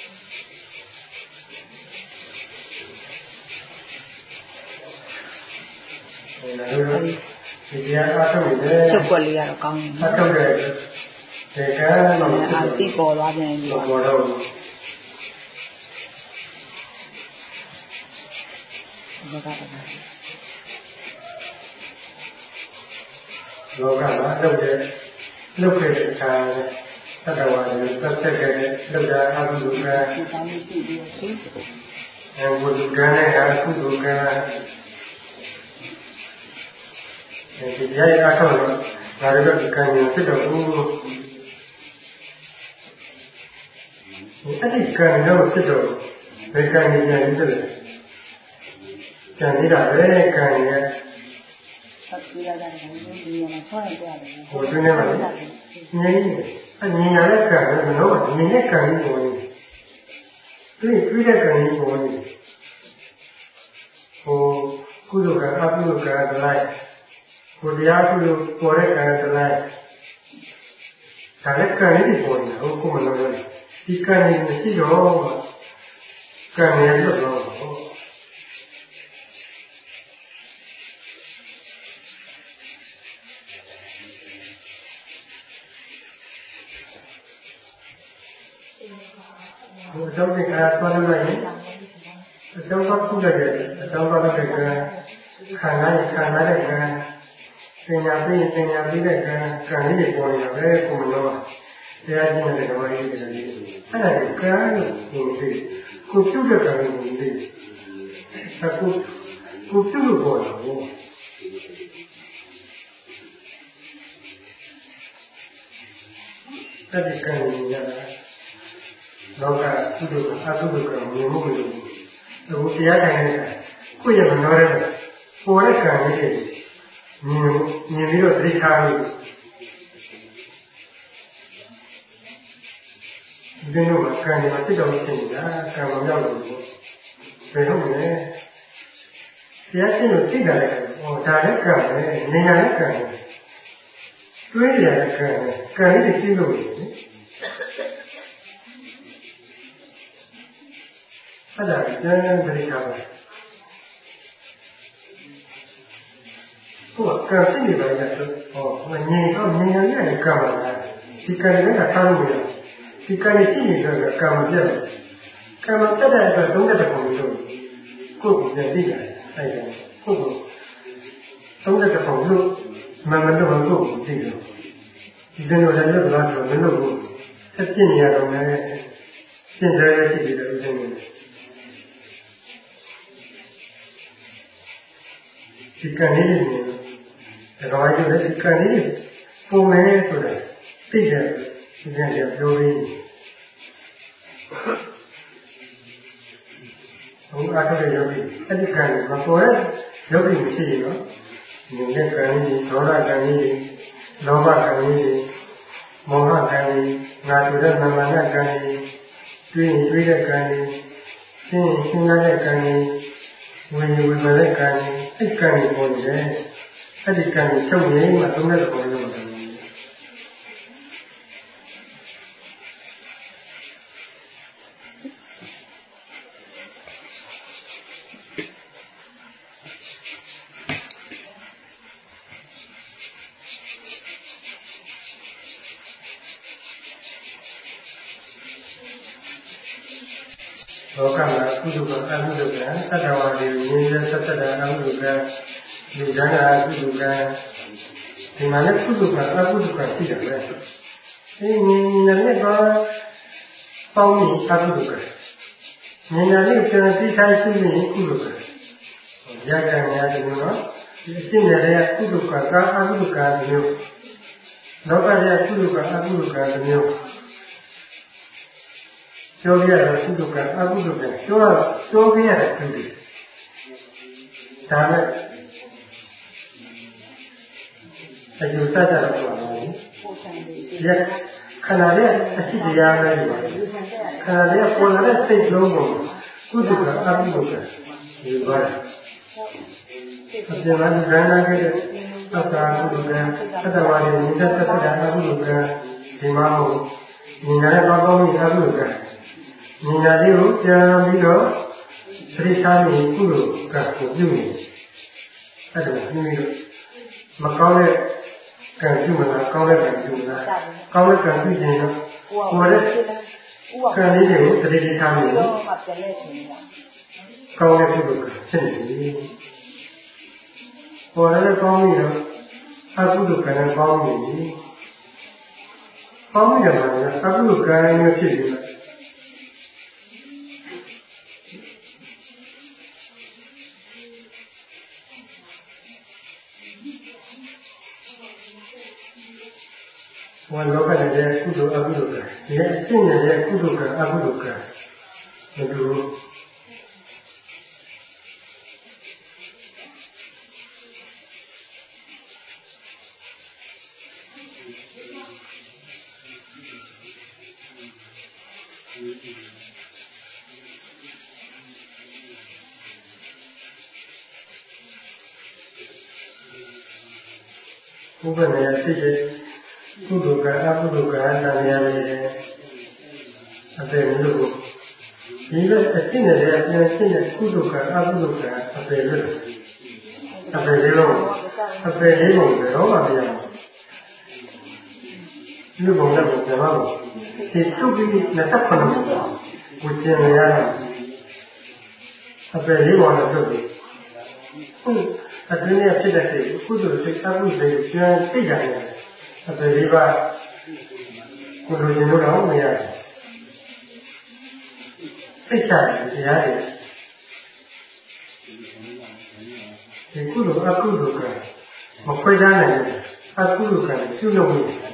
ဒီတရားအားထုတ်နေတယ်ချုပ်ွက်လေးကတော့ကောင်းတယ်အားထုတ်တယ်ဒီကံတော့အာတိပေါ်သွားပြန်ပြီပေါ်တော့ဘာကလဲလောကမှာလုပ်တဲ့လုပ်ခဲ့တဲ့အခါသတ္တဝါတွေသက်သက်ခဲ့တဲ့လုပ်တာအကုသိုလ်ကံဒီကောင်းမှုရှိပြီးသိအဲဘုဒ္ဓကံနဲ့အကုသိုလ်ကံဒီတရားရအောင်လို့ဒါတွေတော့ဒီကံကိုဖြစ်တော့ဘူးအဲ့ဒီကံတော့ဖြစ်တော့ဘယ်ကံကြီးညာနေတယ်ကြံနေတာပဲကံရဲ့ဆက်ပြီးရတာလည်းဒီမှာဆွဲရတယ်ဟိုတွင်းထဲမှာငြိမ်းအငြိမ်ရတဲ့ကံလည်းမလို့ငြိမ်တဲ့ကံကြီးပေါ်နေတွေ့တွေ့တဲ့ကံကြီးပေါ်နေဟိုကုသိုလ်ကံအကုသိုလ်ကံလိုက်ကိုတရားသူပေါ်တဲ့ကံတလိုက်ဒါလည်းကံလေးပေါ်နေဟုတ်ကိုမလို့ဒီကံလေးမရှိတော့ကံရလို့တော့ဘုရားကသွားလို့ရတယ်အကြောင်းကခုလိုက်တယ်အကြောင်းကလည်းကံခံရခံရတဲ့ကံပညာပြီးပညာပြီးတဲ့ကံကံလေးပေါ်နေတာပဲကိုမလို့တရားကျင့်တဲ့ဓမ္မရေးတွေလည်းအဲ့ဒါကံလို့ကိုသိကိုပြုတဲ့ကံကိုသိအခုကိုပြုလို့ပေါ်တာကိုအဲ့ဒီကံကိုရတာလောကကုသိုလ်အကုသိုလ်ကံမြင်မှုလို့အခုတရားထိုင်နေတာကိုယ့်ရဲ့မနှောတဲ့ပေါ်တဲ့ကံလေးတွေမြင်မြင်ပြီးတော့သိထားလို့ဒီလိုကကံမှာစိတ်တော်ဖြစ်နေတာကံမရောက်လို့ဘယ်ဟုတ်မလဲတရားရှင်းလို့သိတာလည်းဟောဒါလည်းကံပဲနေရာလည်းကံပဲတွေးရတဲ့ကံကံလေးသိလို့အဲ့ဒါကျန်တဲ့ခါပဲကိုယ်ကစိတ်နေပါရဲ့ဆိုဟောငြိမ်တော့ငြိမ်ရတဲ့ကံပါလားဒီကံနဲ့ကထားလို့မရဒီကံရှိနေတဲ့ကံမပြတ်ကံမပြတ်တဲ့အတွက်သုံးတဲ့ပုံလို့ကိုယ်ကိုပြန်သိတယ်အဲ့ဒါကိုယ်ကိုသုံးတဲ့ပုံလို့မမလို့ကိုယ်ကိုသိတယ်ဒီလိုလည်းလို့တော့မလို့ဘူးဆက်ပြနေရတော့မယ်ရှင်းတယ်ရှိတယ်ဦးဇင်းဒီကံလေးတွေဒါကလည်းဒီကံလေးပုံမယ်ဆိုတာသိတယ်ဒီကံတွေပြောပြီးဘုရားတော်ရဲ့ယောဂီအဲ့ဒီကံကိုမပေါ်တဲ့ယောဂီမရှိရင်တော့ဉာဏ်ကံကြီးဒေါသကံကြီးလောဘကံကြီးမောဟကံကြီးငါတို့ရဲ့နာမနာကံကြီးတွေးရင်တွေးတဲ့ကံကြီးရှင်းရှင်းတဲ့ကံကြီးဝိညာဉ်ဝိပဿနာကံကြီးအဲ့ကံကြီးပေါ်နေတယ်အဲ့ဒီကံကိုချုပ်နေမှသုံးတဲ့ပုံလို့တယ်လောကမှာကုသိုလ်ကအကုသိုလ်ကသတ္တဝါတွေရင်းရဲဆက်ဆက်တဲ့အကုသိုလ်ကလူသားကအကုသိုလ်ကဒီမှာလည်းကုသိုလ်ကအကုသိုလ်ကရှိတယ်ပဲဒီဉာဏ်နဲ့တော့ပေါင်းပြီးအကုသိုလ်ကဉာဏ်နဲ့ပြန်သိဆိုင်ရှိနေကုသိုလ်ကရကံများတယ်နော်ဒီအရှင်းရဲ့ကုသိုလ်ကကာအကုသိုလ်ကမျိုးလောကရဲ့ကုသိုလ်ကအကုသိုလ်ကမျိုးပြောပြရတဲ့ကုသိုလ်ကအကုသိုလ်ကပြောပြောပြရတဲ့ကုသိုလ်ဒါနဲ့အကျိုးတတ်တာတော့ပါဘူးဒီခန္ဓာရဲ့အရှိတရားပဲဒီပါခန္ဓာရဲ့ပေါ်လာတဲ့စိတ်လုံးကိုကုသိုလ်ကအကုသိုလ်ကဒီပါအပြင်မှာဉာဏ်နာခဲ့တဲ့သက္ကာကုသိုလ်ကသတ္တဝါတွေဉာဏ်သက်သက်တဲ့အကုသိုလ်ကဒီမှာဟုတ်ဉာဏ်နဲ့ပေါင်းပြီးအကုသိုလ်ကဉာဏ်လေးကိုပြန်ပြီးတော့သတိထားနေကုသိုလ်ကကိုပြုနေအဲ့ဒါပြီးပြီးမကောင်းတဲ့ကံပြုမလားကောင်းတဲ့ကံပြုမလားကောင်းတဲ့ကံပြုခြင်းတော့ကိုယ်ရဲ့ကံလေးတွေကိုသတိထားနေကောင်းတဲ့ကုသိုလ်ကဖြစ်နေပြီပေါ်ရတဲ့ကောင်းပြီးတော့အကုသိုလ်ကံနဲ့ကောင်းနေပြီကောင်းတယ်မှာလည်းအကုသိုလ်ကံနဲ့ဖြစ်နေတယ်ဝါလောကရဲ့ကုသိုလ်အကုသိုလ်ကဒီအရှင်းရဲ့ကုသိုလ်ကအကုသိုလ်ကမတူဘုရားရဲ့ဖြစ်တဲ့ကုသိုလ်ကအကုသိုလ်ကတန်ရာလည်းအပေလို့ဒီလိုအရှင်းရဲ့ပြန်ရှင်းတဲ့ကုသိုလ်ကအကုသိုလ်ကအပေလို့အပေလေးလုံးအပေလေးလုံးတော့မပြရဘူးဒီဘုံနဲ့ပြန်လာတော့ဒီသုခိနဲ့တက်ပါလို့ကိုကျင်ရတာအပေလေးပေါ်နဲ့ထုတ်ပြီးဟုတ်အတွင်းနဲ့ဖြစ်တဲ့ကုသိုလ်စိတ်အကုသိုလ်ပြန်သိကြတယ်အပေလေးပါကိုလိုချင်လို့တော့မရဘူးသိချတယ်တရားတွေဒီကုသိုလ်အကုသိုလ်ကမခွဲခြားနိုင်ဘူးအကုသိုလ်ကပြုလုပ်နေတယ်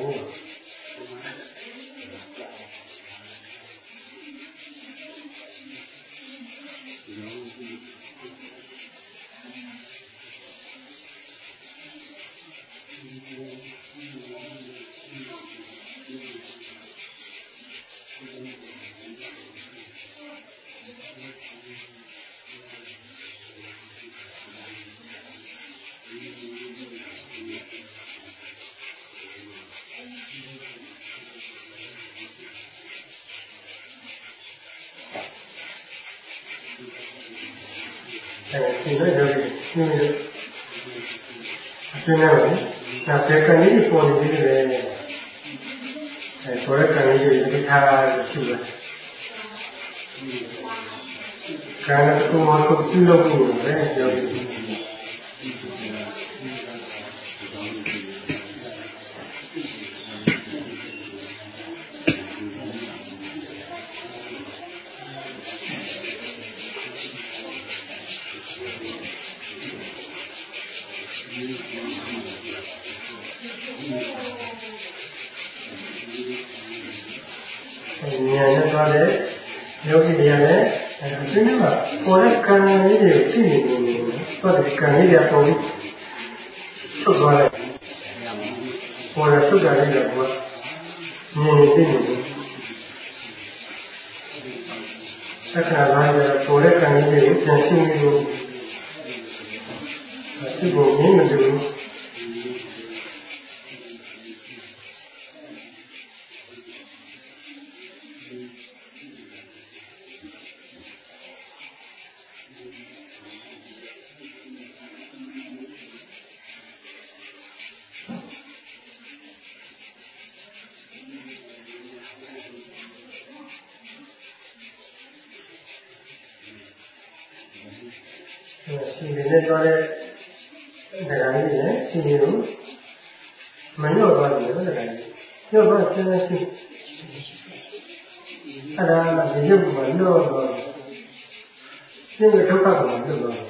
အဲဒီလိုယောဂီရှင်းလို့ရှင်းနေတယ်ဒါပေကနေ့ပေါ်နေတယ်အဲပေါ်ရကနေဒီထားရှိတယ်ကာလကူမကိုပြုလုပ်ဖို့ပဲယောဂီဉာဏ်နဲ့သွားတဲ့ယောဂီတွေရတယ်အဲဒီနေ့ကပေါ်တဲ့ကံလေးတွေသိနေတယ်တော့ဒီကံလေးတွေပေါ်ပြီးချုပ်သွားတယ်ပေါ်တဲ့သုဒ္ဓလေးတွေကမြင်နေသိနေတယ်အခါတိုင်းပေါ်တဲ့ကံလေးတွေကိုပြန်ရှင်းလို့ဒီကိုမြင်နေတယ်ရှင်နေနဲ့သွားတဲ့တရားလေးနဲ့ရှင်နေလို့မညော့သွားတယ်လို့တရားလေးညော့သွားခြင်းမရှိအဲ့ဒါကဒီရုပ်ကညော့သွားရှင်ရဲ့ဒုက္ခကညော့သွားဟိုက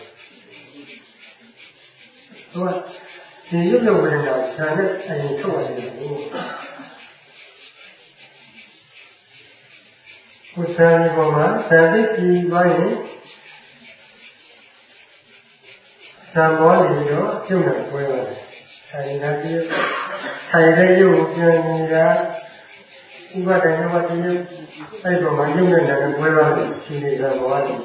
ဒီရုပ်ရဲ့ဝေဒနာကိုဒါနဲ့အရင်ထုတ်ရတယ်ကိုဟိုဆံဒီပေါ်မှာသံတိပြီးသွားရင်သံပေါ်နေတော့ကျုပ်နဲ့ပွဲပါတယ်။အဲဒီကတည်းကထိုင်တဲ့ရုပ်ကိုပြန်နေတာဥပဒေနဲ့ဝတ္တိယအဲ့ပေါ်မှာရုပ်နဲ့လည်းပွဲပါတယ်ရှင်နေတာပေါ်တယ်။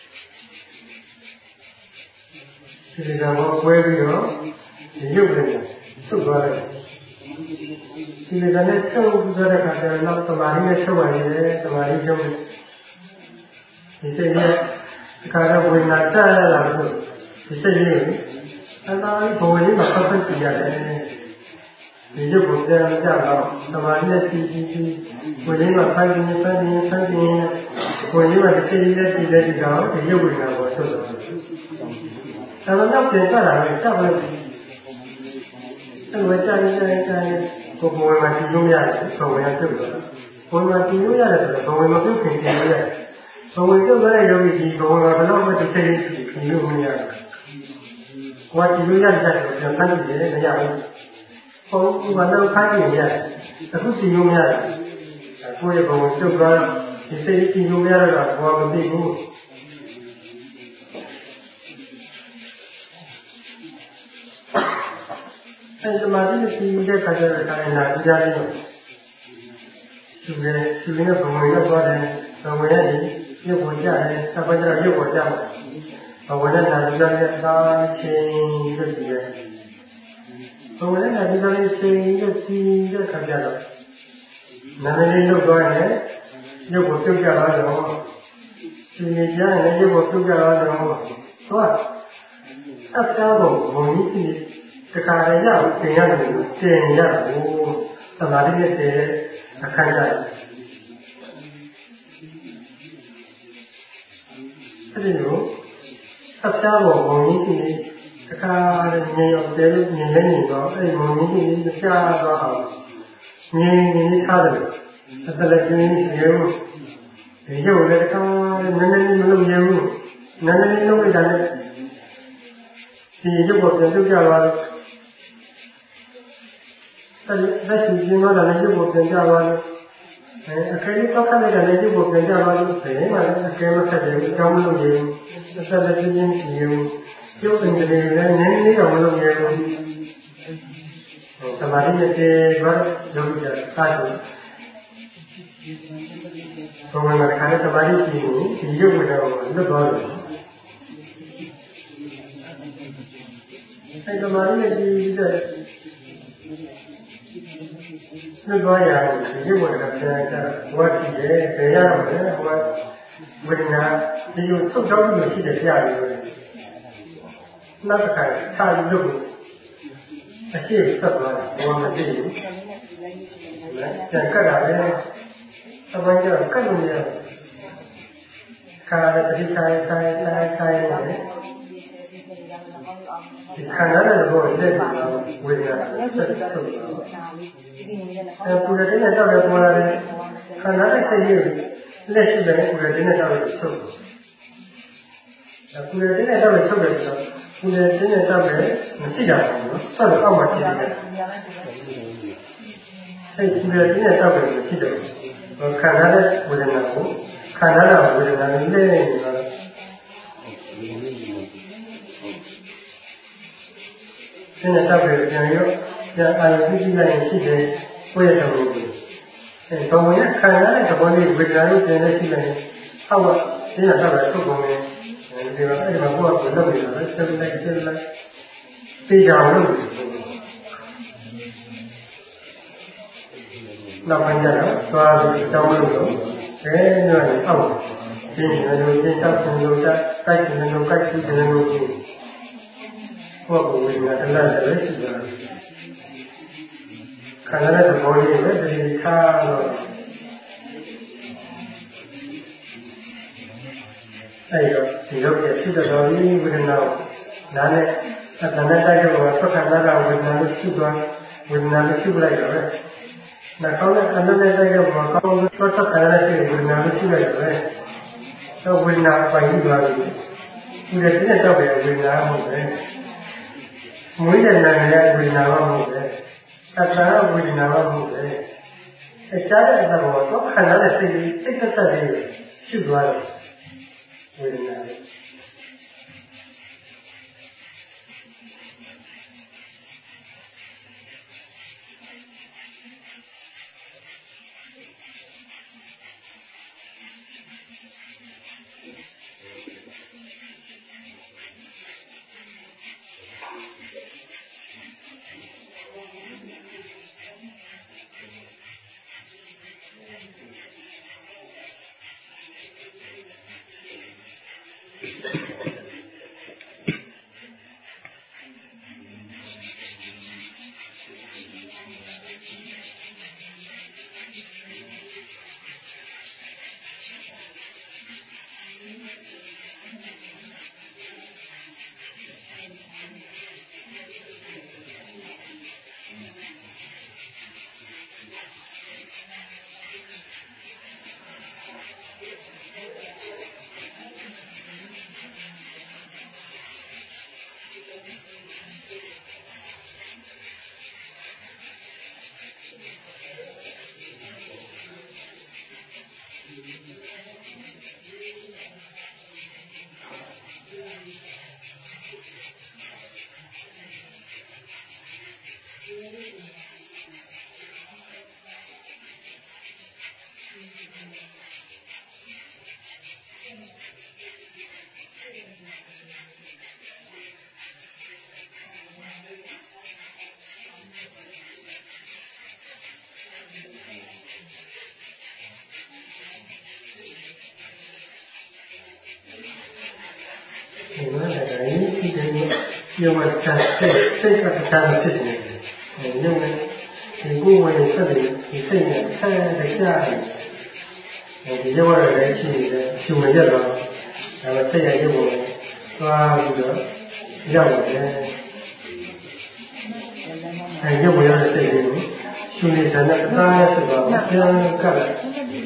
ရှင်နေတာပေါ်ပွဲပြီးတော့ဒီရုပ်နဲ့သုတ်သွားတယ်။ရှင်နေတာနဲ့ချုပ်ပြီးတော့တဲ့အခါကျတော့သမာဓိနဲ့ချုပ်ရတယ်သမာဓိချုပ်ဒီစိတ်နဲ့အခါတော့ဝိညာဉ်တက်ရလာလို့ဒီစိတ်လေးအသာဘဝလေးမှာပတ်သက်ကြရတယ်ဒီရုပ်ကိုပြန်ကြတော့သမာဓိနဲ့တည်တည်ပြီးဝိညာဉ်မှာဖန်ပြီးဖန်ပြီးဖန်ပြီးဝိညာဉ်မှာတစ်စိတ်လေးတည်တဲ့ဒီကောင်ဒီရုပ်ဝိညာဉ်ကိုထုတ်တော့အဲဒါတော့ပြန်ကြတာလေစပ်လို့အဲလိုကြာနေကြာနေကြာနေကိုယ်ဘဝမှာတည်လို့ရတယ်ဘဝရပြုတ်တော့ဘဝမှာတည်လို့ရတယ်ဆိုတော့ဘဝမှာပြုတ်ခင်တည်လို့ရတယ်ဘဝပြုတ်တဲ့ယောဂီဒီဘဝမှာဘယ်တော့မှတစ်စိတ်လေးတည်လို့မရဘူးဝါတီလို့ရတဲ့ပြန်ဖတ်ကြည့်တယ်မရဘူး။ဟောဒီကတော့ဖတ်ကြည့်ရတယ်။အခုစီလို့မရတယ်။ကိုယ့်ရဲ့ဘုံကျုပ်ကဒီစိတ်စီလို့မရတော့ဘာမသိဘူး။အဲဒီသမာဓိနဲ့စီတဲ့ခါကျတော့တိုင်းလာကြရတယ်။သူလည်းသူလည်းဘုံရောက်သွားတယ်။ဘုံရဲ့ဒီရုပ်ကိုကြားတယ်။သဘောကျတော့ရုပ်ကိုကြားတယ်။ဘဝနဲ့နာကြတဲ့သာချင်းလို့ရှိတယ်။ဘဝနဲ့နာကြတဲ့ချင်းလို့ရှိတဲ့ခါကျတော့နာမည်လေးလုပ်သွားရင်ရုပ်ကိုပြုတ်ကြတော့ရှင်နေကြရင်ရုပ်ကိုပြုတ်ကြတော့သွားအပ်သားကိုဘုံကြီးတခါရရအောင်သင်ရတယ်လို့သင်ရဘူးသမာဓိနဲ့သင်အခါကျအဲ့ဒီလိုအပ်သားကိုဘုံကြီးတခါရငြိမ်အောင်တဲလို့ငြိမ်နေနေတော့အဲ့ဘုံကြီးမရှားတော့အောင်ငြိမ်နေထားတယ်အတလည်းကျင်းနေရုံဒီရုပ်လည်းတခါနည်းနည်းမလုပ်ရဘူးနည်းနည်းလုပ်လိုက်တာနဲ့ဒီရုပ်ကိုပြန်ပြုတ်ကြသွားတယ်အဲ့ဒါရှိရင်တော့လည်းရုပ်ကိုပြန်ကြသွားတယ်အဲအခက်ကြီးတော့ခက်လိုက်တဲ့ရုပ်ကိုပြန်ကြသွားလို့ဆိုရင်မှလည်းအကဲမဆက်တယ်အကြောင်းမလို့ရင်အသက်လည်းကျင်းနေရုံရုပ်အင်္ဂလိပ်လည်းနည်းနည်းတော့မလုပ်ရဘူးသမာဓိနဲ့ကျေဘာလို့လုပ်ကြတာလဲဘုံမှာခါတဲ့သမာဓိရှိရင်ဒီရုပ်ဝိညာဉ်ကိုလွတ်သွားတယ်အဲသမာဓိနဲ့ဒီတဲ့လွတ်သွားရတယ်ဒီရုပ်ဝိညာဉ်ကပြန်ကြဝတ်ကြည့်တယ်ပြန်ရတော့တယ်ဟိုဝိညာဉ်ဒီလိုသုတ်တောင်းလို့ရှိတဲ့ကြားရတယ်နောက်တစ်ခါစာရုပ်ကိုအရှိဆက်သွားတယ်ဘောမသိဘူးကျန်ကတ်တာပဲအပိုင်းကျတော့ကတ်လို့မရဘူးခါရတဲ့ပဋိဆိုင်ဆိုင်ဆိုင်ဆိုင်နေတယ်ဒီခန္ဓာတဲ့ဘောလက်ပြီးတော့ဝေဒနာဆက်ထုတ်သွားအဲပူရတဲ့နဲ့တော့ပေါ်လာတယ်ခန္ဓာတဲ့စိတ်ရည်လက်ရှိတဲ့ပူရတဲ့နဲ့တော့ထုတ်ပူရတဲ့နဲ့တော့ထုတ်တယ်ဆိုတော့ပူရတဲ့နဲ့တော့မရှိတာဘူးနော်ဆက်တော့အောက်မှာရှိတယ်အဲ့ပူရတဲ့နဲ့တော့မရှိတယ်ခန္ဓာတဲ့ဝေဒနာကိုခန္ဓာတဲ့ဝေဒနာနဲ့လဲနေတော့ဒီနေ့တော့ပြန်ရောပြန်အာရုံပြုလိုက်ရင်ရှိတယ်ကိုယ့်ရဲ့သဘောကိုအဲဘဝရဲ့ခန္ဓာတဲ့သဘောလေးဝေဒနာကိုပြန်နေရှိလိုက်အောက်ကဒီနေ့တော့ထုတ်ကုန်တယ်ဒီမှာအဲ့ဒီမှာကိုယ့်ကိုလုပ်နေတာပဲဆက်လိုက်ဆက်လိုက်သိကြအောင်လုပ်တယ်နောက်ပိုင်းကျတော့သွားပြီးတောင်းလို့တော့အဲနော်အောက်ရှင်းနေလို့ရှင်းတော့ရှင်လို့တိုက်နေလို့ကိုက်ကြည့်နေလို့ကိုယ့်ကိုဝေဒနာတလားလည်းရှိတာခန္ဓာတဲ့သဘောလေးပဲဒီထားတော့အဲ့တော့ဒီလိုပြဖြစ်တော်ဒီဝေဒနာနားနဲ့အတန်နဲ့တိုက်တော့ထွက်ခန္ဓာကဝေဒနာကိုရှိသွားဝေဒနာကိုရှိလိုက်တော့ပဲနှာခေါင်းနဲ့ခန္ဓာနဲ့တိုက်တော့ကောင်းထွက်ထွက်ခန္ဓာနဲ့ရှိဝေဒနာကိုရှိလိုက်တော့ပဲတော့ဝေဒနာပိုင်ပြီးသွားပြီဒီလိုတဲ့တော့ပဲဝေဒနာမဟုတ်ပဲမွေးတဲ့နာနဲ့ဝေဒနာမဟုတ်ပဲအတ္တဝေဒနာမဟုတ်ပဲအစားတဲ့အတ္တကတော့ခန္ဓာနဲ့စိတ်စိတ်သက်သက်လေးရှိသွားတယ်ဝေဒနာယောဂတန်စိတ်စိတ်ကတန်ဖြစ်နေတယ်။အဲညနေဒီကိုယ်ဝင်ဆက်ပြီးဒီစိတ်နဲ့ဆန်းတဲ့ကြားတယ်။အဲဒီယောဂရဲ့ရှိနေတဲ့အဖြူမရက်တော့ဒါပဲစိတ်ရရုပ်ကိုသွားပြီးတော့ရောက်တယ်။အဲရုပ်ဝင်ရတဲ့စိတ်ကိုရှင်နေတဲ့နဲ့အားရဆိုတော့ပြန်ကပ်လိုက်။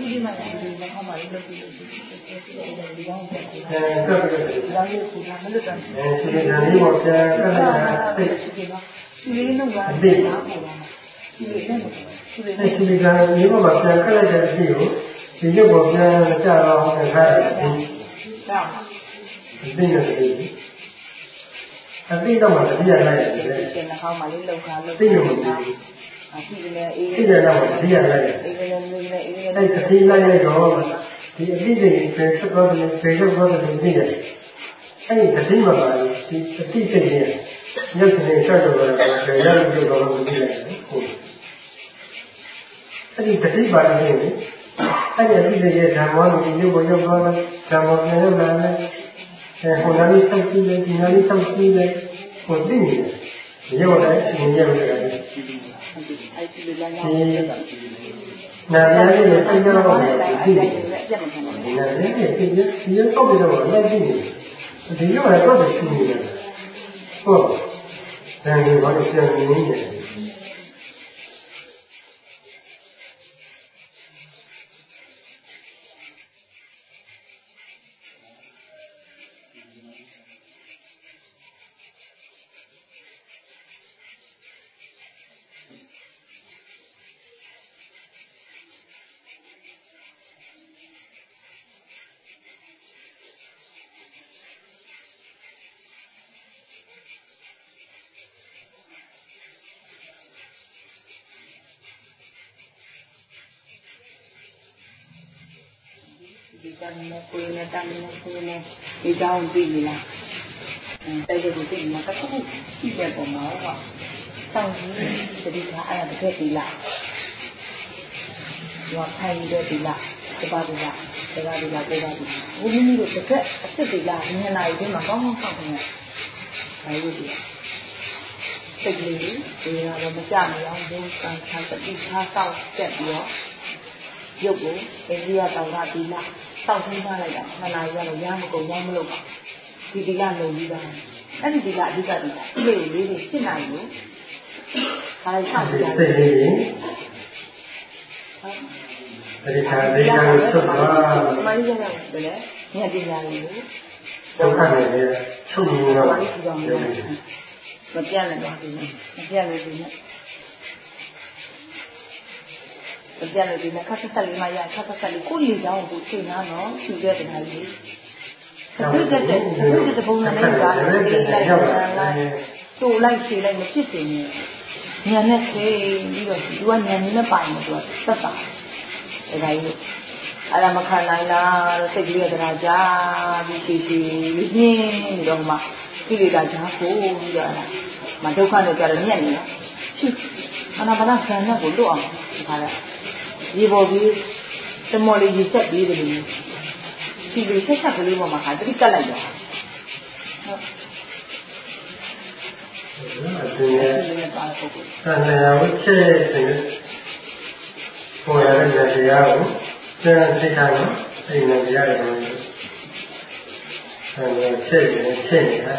အဲကပ်ပြီးတော့အဲဒီကံလေးကိုပြန်ကပ်လိုက်တာစိတ်ဒီလေးလုံးကအသိပါပေါ်လာဒီလေးနဲ့အဲဒီကံလေးကိုပြန်ကပ်လိုက်တဲ့အသိကိုဒီရုပ်ကိုပြန်ကြတော့ခါရတယ်ဒီသိနေတယ်အသိတော့မှတတိယလိုက်ရတယ်ဒီနှာခေါင်းမှာလေးလောက်ခါလောက်သိနေမှာအခုဒီလေအေးသိတယ်တော့တတိယလိုက်ရတယ်အေးလည်းလည်းအေးလည်းအဲ့တတိယလိုက်ရတော့ဒီအသိစိတ်ကိုဆက်သွားတယ်ပြေရောက်သွားတယ်သိတယ်အဲ့ဒီတတိမပါဘူးဒီအသိစိတ်ရဲ့ရုပ်ရှင်ဆက်တော့တယ်ပြေရောက်လို့တော့မသိလိုက်ဘူးဟုတ်အဲ့ဒီတတိပါလို့ရှိရင်အဲ့ဒီအသိစိတ်ရဲ့ဓမ္မကိုဒီရုပ်ကိုရောက်သွားတယ်ဓမ္မပြန်ရောက်လာတယ်အဲဟိုနားလေးဆောက်ကြည့်လိုက်ဒီနားလေးဆောက်ကြည့်လိုက်ဟိုသိနေတယ်ရုပ်လည်းမြင်ရလို့ရတယ်ဒီနာမည်လေးနဲ့ပြန်ပြောတော့ဒီဒီဒီနာမည်လေးဒီဒီရုပ်ပုတ်ပြီးတော့လိုက်ကြည့်နေဒီရုပ်လည်းတော့ရှိနေတယ်ဟုတ်ဒါကြီးဘာလို့ပြန်နေနေလဲဒီကနေ့ကိုယ်နဲ့တမ်းနဲ့ကိုယ်နဲ့ဒီကြောင်းပြီးပြီလားတိုက်ရိုက်ကိုသိနေမှာတစ်ခုရှိတဲ့ပုံမှာဟောတောင်းကြီးသတိထားအဲ့ဒါတစ်ချက်ပြီးလားရောထိုင်နေတဲ့ဒီလားတပါးဒီလားတပါးဒီလားကိုပါဒီဘုန်းကြီးတို့တစ်ခက်အစ်စ်ဒီလားညနေဒီမှာကောင်းကောင်းဆောက်နေတယ်ဒါရုပ်ဒီစိတ်ကလေးဒီကတော့မကြမအောင်ဘုန်းကံခံတတိထားဆောက်ချက်ပြီးတော့ရုပ်ကိုအိန္ဒိယတောင်ကဒီလားတောက်ထင်းထားလိုက်တာခန္ဓာကြီးကတော့ရမ်းမကုန်ရမ်းမလို့ပါဒီဒီကလုံပြီးသားအဲ့ဒီဒီကအဓိကဒီကဒီလေးလေးလေးရှင်းနိုင်လို့ဒါလိုက်ဆောက်ကြရတယ်အဲဒီခါလေးကချုပ်သွားမမကြီးရတယ်လေညက်ပြညာလေးကိုဒုက္ခနဲ့ချုပ်နေတော့မပြတ်လည်းပါဘူးမပြတ်လို့ဒီနဲ့အကြလို့ဒီမှာခက်ဆက်လေးမရခက်ဆက်လေးကိုလေကြောင်းကိုချိန်နာတော့ဖြူတဲ့တရားကြီးသူတက်တဲ့သူတက်တဲ့ဘုံနဲ့လည်းကြားတယ်လေးလိုက်လိုက်တူလိုက်ခြေလိုက်မဖြစ်စေနဲ့ညံနဲ့ခေးပြီးတော့သူကညံနေနဲ့ပိုင်တယ်သူကသက်တာဒါကြီးအဲ့ဒါမခံနိုင်လားတော့စိတ်ကလေးကတရားကြားပြီးဖြည်းဖြည်းညင်းပြီးတော့မှကိလေသာကြားကိုပြီးတော့အဲ့ဒါမဒုက္ခနဲ့ကြတော့ညက်နေတော့ဖြစ်အနာမနာဆန်တဲ့ကိုလွတ်အောင်ဒီခါကရေပေါ်ပြီးတမော်လေးရေဆက်ပြီးတယ်လို့ဒီလိုဆက်ဆက်ကလေးပေါ်မှာခါတတိကတ်လိုက်တော့ဟုတ်ဒီနေ့ပါပုဂ္ဂိုလ်ဆန္ဒရဝိချေတဲ့ပေါ်ရတဲ့တရားကိုသိသိတာနော်အဲ့ဒီတရားတွေဆန္ဒချေတယ်ချေနေတာ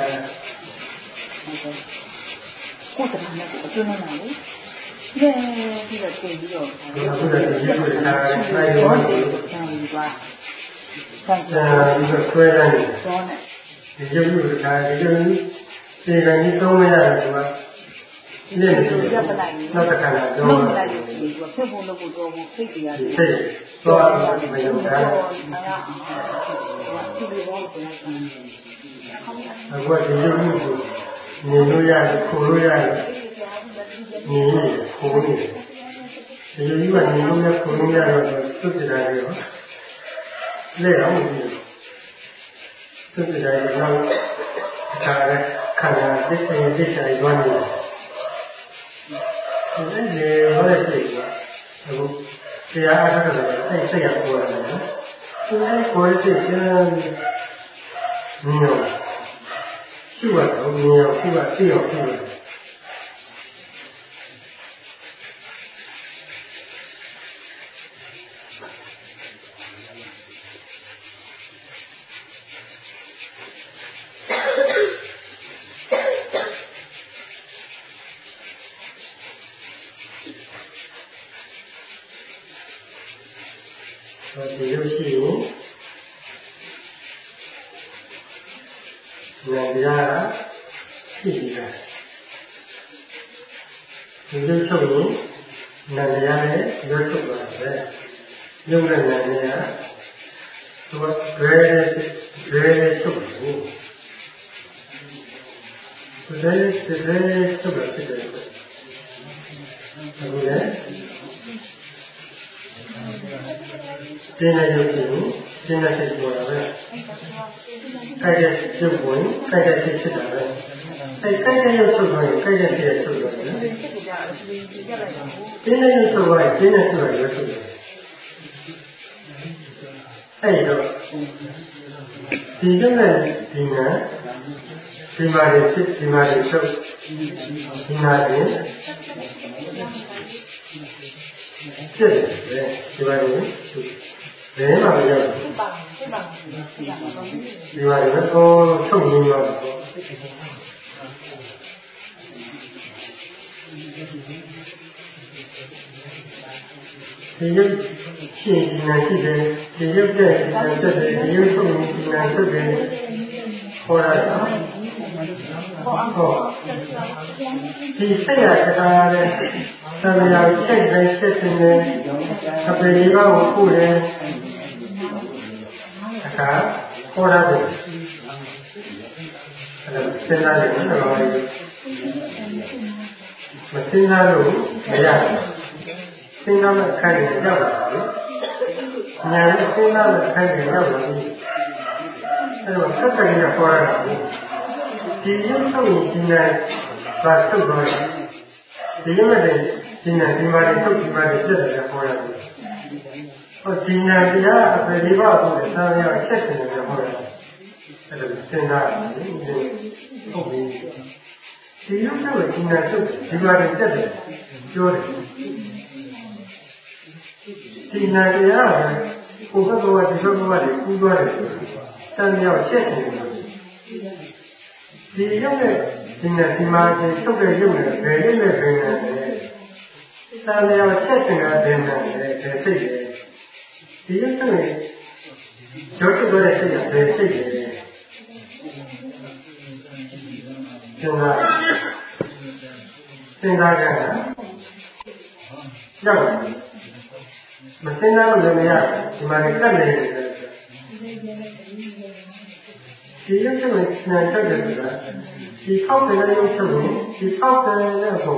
ကိုယ်တည်းနဲ့ကိုအကျွမ်းနေတယ်လေပြီးတော့ပြင်ပြီးတော့အခုလည်းဒီလိုနေတာဆိုင်ရောနေဆံပြီးသွားဆံပြီးတော့ဆွဲတယ်တော့နဲ့ဒီလိုမျိုးဒါဒီလိုမျိုးဒီကနေ့သုံးရရတယ်ကွာဒီလိုမျိုးရပ်ပလိုက်နောက်တစ်ခါတော့လုံးလိုက်လို့ဒီကဖြစ်ဖို့လုပ်ဖို့တော့ဖိတ်ကြရတယ်ဖိတ်သွားမယ်မလို့ဒါအဲ့ဒါဒီလိုတော့ပြန်အခုဒီလိုမျိုးနေလို့ရတယ်ခိုးလို့ရတယ်နေခိုးနေဒီလိုမျိုးကနေလို့လည်းခိုးလို့ရတော့သူ့တရားတွေရောလက်အောင်ဒီသူ့တရားတွေတော့ဒါလည်းခန္ဓာသိစိတ်သိစိတ်ရွာနေတယ်ဒီလေဟောတဲ့စိတ်ကအခုတရားအားထုတ်တယ်အဲ့စိတ်ရပေါ်လာတယ်နော်ဒီအဲ့ကိုယ်စိတ်ကျမ်းမျိုးရှိရတော့မျိုးရှိရသိအောင်ပြုတယ်ဒီလိုရှိရင်ဉာဏ်တရားရှိနေတာဒီလိုချုပ်ရင်ဉာဏ်တရားနဲ့ရွတ်ထုတ်ပါပဲရုပ်နဲ့ဉာဏ်တရားသူကဘယ်ဘယ်ချုပ်လို့ဘယ်ဘယ်ချုပ်တာဖြစ်တယ်အခုလည်းသင်တဲ့ရုပ်ကိုသင်တဲ့စိတ်ပေါ်လာပဲ။ခိုက်တဲ့ရုပ်ဝင်ခိုက်တဲ့စိတ်ဖြစ်တာပဲ။အဲခိုက်တဲ့ရုပ်ဆိုတော့ခိုက်တဲ့စိတ်ဆိုတော့သင်တဲ့ရုပ်ဆိုတော့သင်တဲ့ရုပ်ဆိုတော့ရုပ်ဆိုတယ်။အဲဒီတော့ဒီကျတဲ့ဒီနဲ့ဒီမှာတွေဖြစ်ဒီမှာတွေချုပ်ဒီမှာတွေဖြစ်တယ်ဒီမှာတွေဘယ်မှာမရောက်ဘူးဒီမှာတော့ချုပ်နေရောဒီရုပ်ရှိနေရှိတယ်ဒီရုပ်တဲ့ဒီတက်တယ်ဒီရုပ်ဆုံးနေနေတက်တယ်ခေါ်ရတာဟုတ်ဒီစိတ်ရတရားနဲ့သံဃာစိတ်တိုင်းစိတ်နဲ့အပေလေးပါးကိုခုတယ်အခါခေါ်ရတယ်အဲ့ဒါစဉ်းစားတယ်နော်မစဉ်းစားလို့မရဘူးစဉ်းစားမဲ့ခိုင်းနေရောက်လာတယ်။ဉာဏ်နဲ့စဉ်းစားမဲ့ခိုင်းနေရောက်လာပြီ။အဲတော့ဆက်တယ်ကခေါ်ရတာဘူး။ဒီရုပ်ထုတ်ရင်ဒီနဲ့ပါထုတ်သွားတယ်။ဒီရုပ်နဲ့ဒီနဲ့ဒီမှာထုတ်ဒီမှာပြတ်တယ်ခေါ်ရတယ်။ဟောဒီဉာဏ်တရားအပေလေးပါဖို့သာရချက်တယ်ခေါ်ရတယ်။အဲဒါစဉ်းစားတယ်ဟုတ်ပြီ။ဒီရုပ်ထုတ်ရင်ဒီနဲ့ထုတ်ဒီမှာပြတ်တယ်ပြောတယ်ဒီနာတရားကကိုယ်ကဘဝဒီဘဝတွေကူးသွားတယ်တန်မြောက်ချက်နေတယ်ဒီရုပ်နဲ့ဒီနဲ့ဒီမှာဒီထုတ်တဲ့ရုပ်နဲ့ဘယ်ရုပ်နဲ့ဘယ်နဲ့တန်မြောက်ချက်နေတာဘယ်နဲ့လဲဘယ်စိတ်လဲဒီရုပ်နဲ့ရုပ်ထုတ်တဲ့စိတ်ကဘယ်စိတ်လဲစဉ်းစားစဉ်းစားကြတာရောက်မစင်သားလို့လည်းမရဒီမှာလည်းကတ်နေတယ်ဒီရုပ်ချုပ်နဲ့ဆန်တက်တယ်ဆိုတာဒီဖောက်တဲ့ရုပ်ချုပ်ကိုဒီဖောက်တဲ့နဲ့ပုံ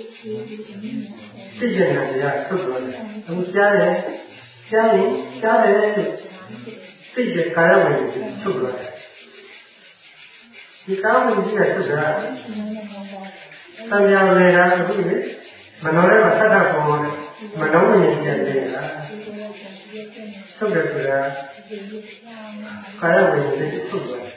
သိကျင်တဲ့တရားထုတ်သွားတယ်အခုကြားတယ်ကြားရင်ကြားတယ်သိတဲ့ကာယဝိညာဉ်ထုတ်သွားတယ်ဒီကာယဝိညာဉ်ကြီးကထုတ်တာသံဃာတွေကအခုလေမနောရဲမှာသတ္တပုံပေါ်တယ်မနောဝိညာဉ်ကြီးနေတာထုတ်တယ်ဆိုတာကာယဝိညာဉ်ကြီးထုတ်သွားတယ်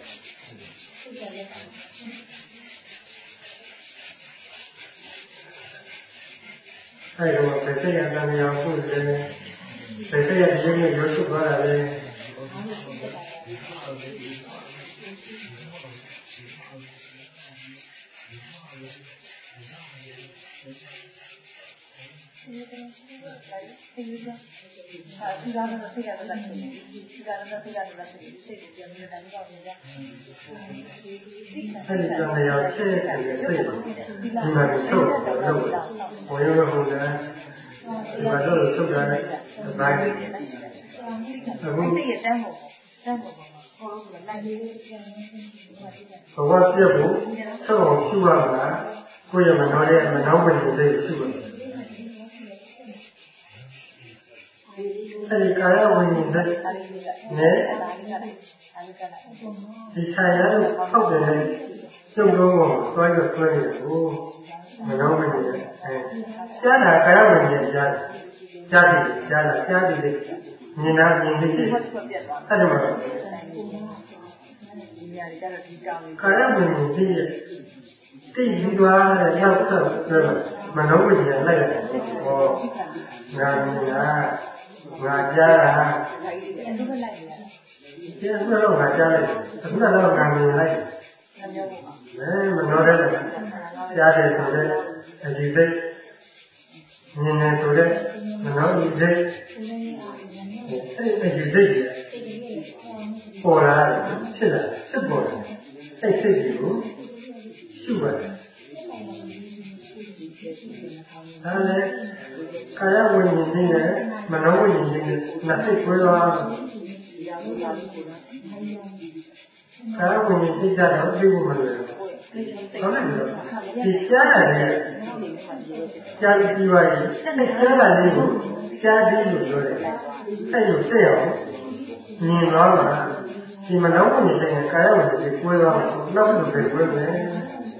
အဲ့တော့ဘယ်စိတ်ရတဲ့နေရာကိုလဲဘယ်စိတ်ရတဲ့နေရာကိုထုတ်သွားတာလဲဒီကားနဲ့သိရတယ်လားဒီကားနဲ့သိရတယ်လားစိတ်ကိုပြန်ပြီးတော့ပြောနေတာအဲ့ဒီကြောင့်ရောက်ချက်တဲ့စိတ်ဒီမှာထုတ်လို့ဘယ်လိုဟုတ်လဲဒီမှာတော့ထုတ်တာလည်းဘိုင်းအခုသိရတဲ့မို့တဲ့မို့ဘောလို့ဆိုလိုက်လေးပြန်ဘဝပြည့်ဖို့ထုတ်အောင်ရှုရမှာကိုယ့်ရဲ့မနောရဲ့မနောပင်စိတ်ရှုရအဲဒီကာယဝိညာဉ်နဲ့ဒီဆရာတို့ဖောက်တယ်နဲ့ကျုပ်လုံးကိုတွားရတွဲနေတယ်ကိုမနောဝိညာဉ်နဲ့အဲကြားတာကာယဝိညာဉ်ကြားကြားတယ်ကြားတာကြားတယ်မြင်တာမြင်တယ်အဲ့လိုပါကာယဝိညာဉ်ကြီးရဲ့သိယူသွားတဲ့ရောက်တော့မနောဝိညာဉ်လိုက်ရတယ်ဟောငါမြင်တာငါကြားတာဒီအခုတော့ငါကြားလိုက်အခုတော့ငါမြင်လိုက်အဲမနောတဲ့ကြားတယ်ဆိုတဲ့အဒီစိတ်မြင်တယ်ဆိုတဲ့မနောဒီစိတ်အဲဒီစိတ်ပေါ်လာဖြစ်လာဖြစ်ပေါ်လာအဲ့စိတ်ကိုရှုပါတယ်ဒါလည်းကာယဝိညာဉ်နဲ့မနောဝိညာဉ်နဲ့နှစ်စိတ်ခွဲသွားကာယဝိညာဉ်သိကြတော့သိဖို့မလွယ်ဘူး။ဟုတ်တယ်လို့ဒီကြားရတယ်ကြားပြီးပါရင်ကြားတာလေးကိုကြားပြီးလို့ပြောတယ်။အဲ့လိုသိအောင်မြင်သွားမှာဒီမနောဝိညာဉ်နဲ့ကာယဝိညာဉ်ကိုခွဲသွားမှာနောက်လို့ပဲခွဲမယ်။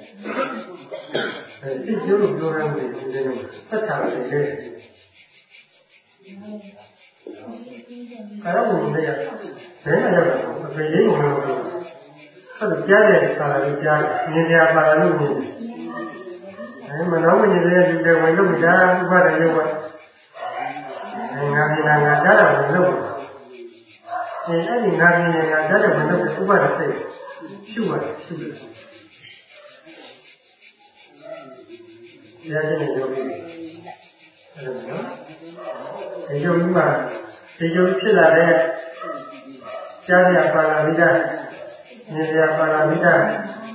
အဲဒီကျိုးလို့ပြောရမယ်ဒီလိုသက်သာတယ်လေကာယဝိညာဉ်ရဲ့ဘယ်နဲ့ရောက်တော့အပေလေးကိုမလုပ်ဘူးအဲ့ဒါကြားတဲ့ပါလာလို့ကြားမြင်ရပါလာလို့မြင်အဲမနောဝိညာဉ်ရဲ့ဒီတဲ့ဝင်လို့ဒါဥပါဒယောကအဲငါမြင်တာငါကြားတာဝင်လို့အဲအဲ့ဒီငါမြင်ငါကြားတဲ့ဝင်လို့ဥပါဒစိတ်ရှုရတယ်ရှုတယ်တရားကျင့်နေလို့အဲ့လိုနော်ဒီလိုမှဒီလိုဖြစ်လာတဲ့ကြားရပါလာပြီးသားမြင်ရပါလာပြီးသား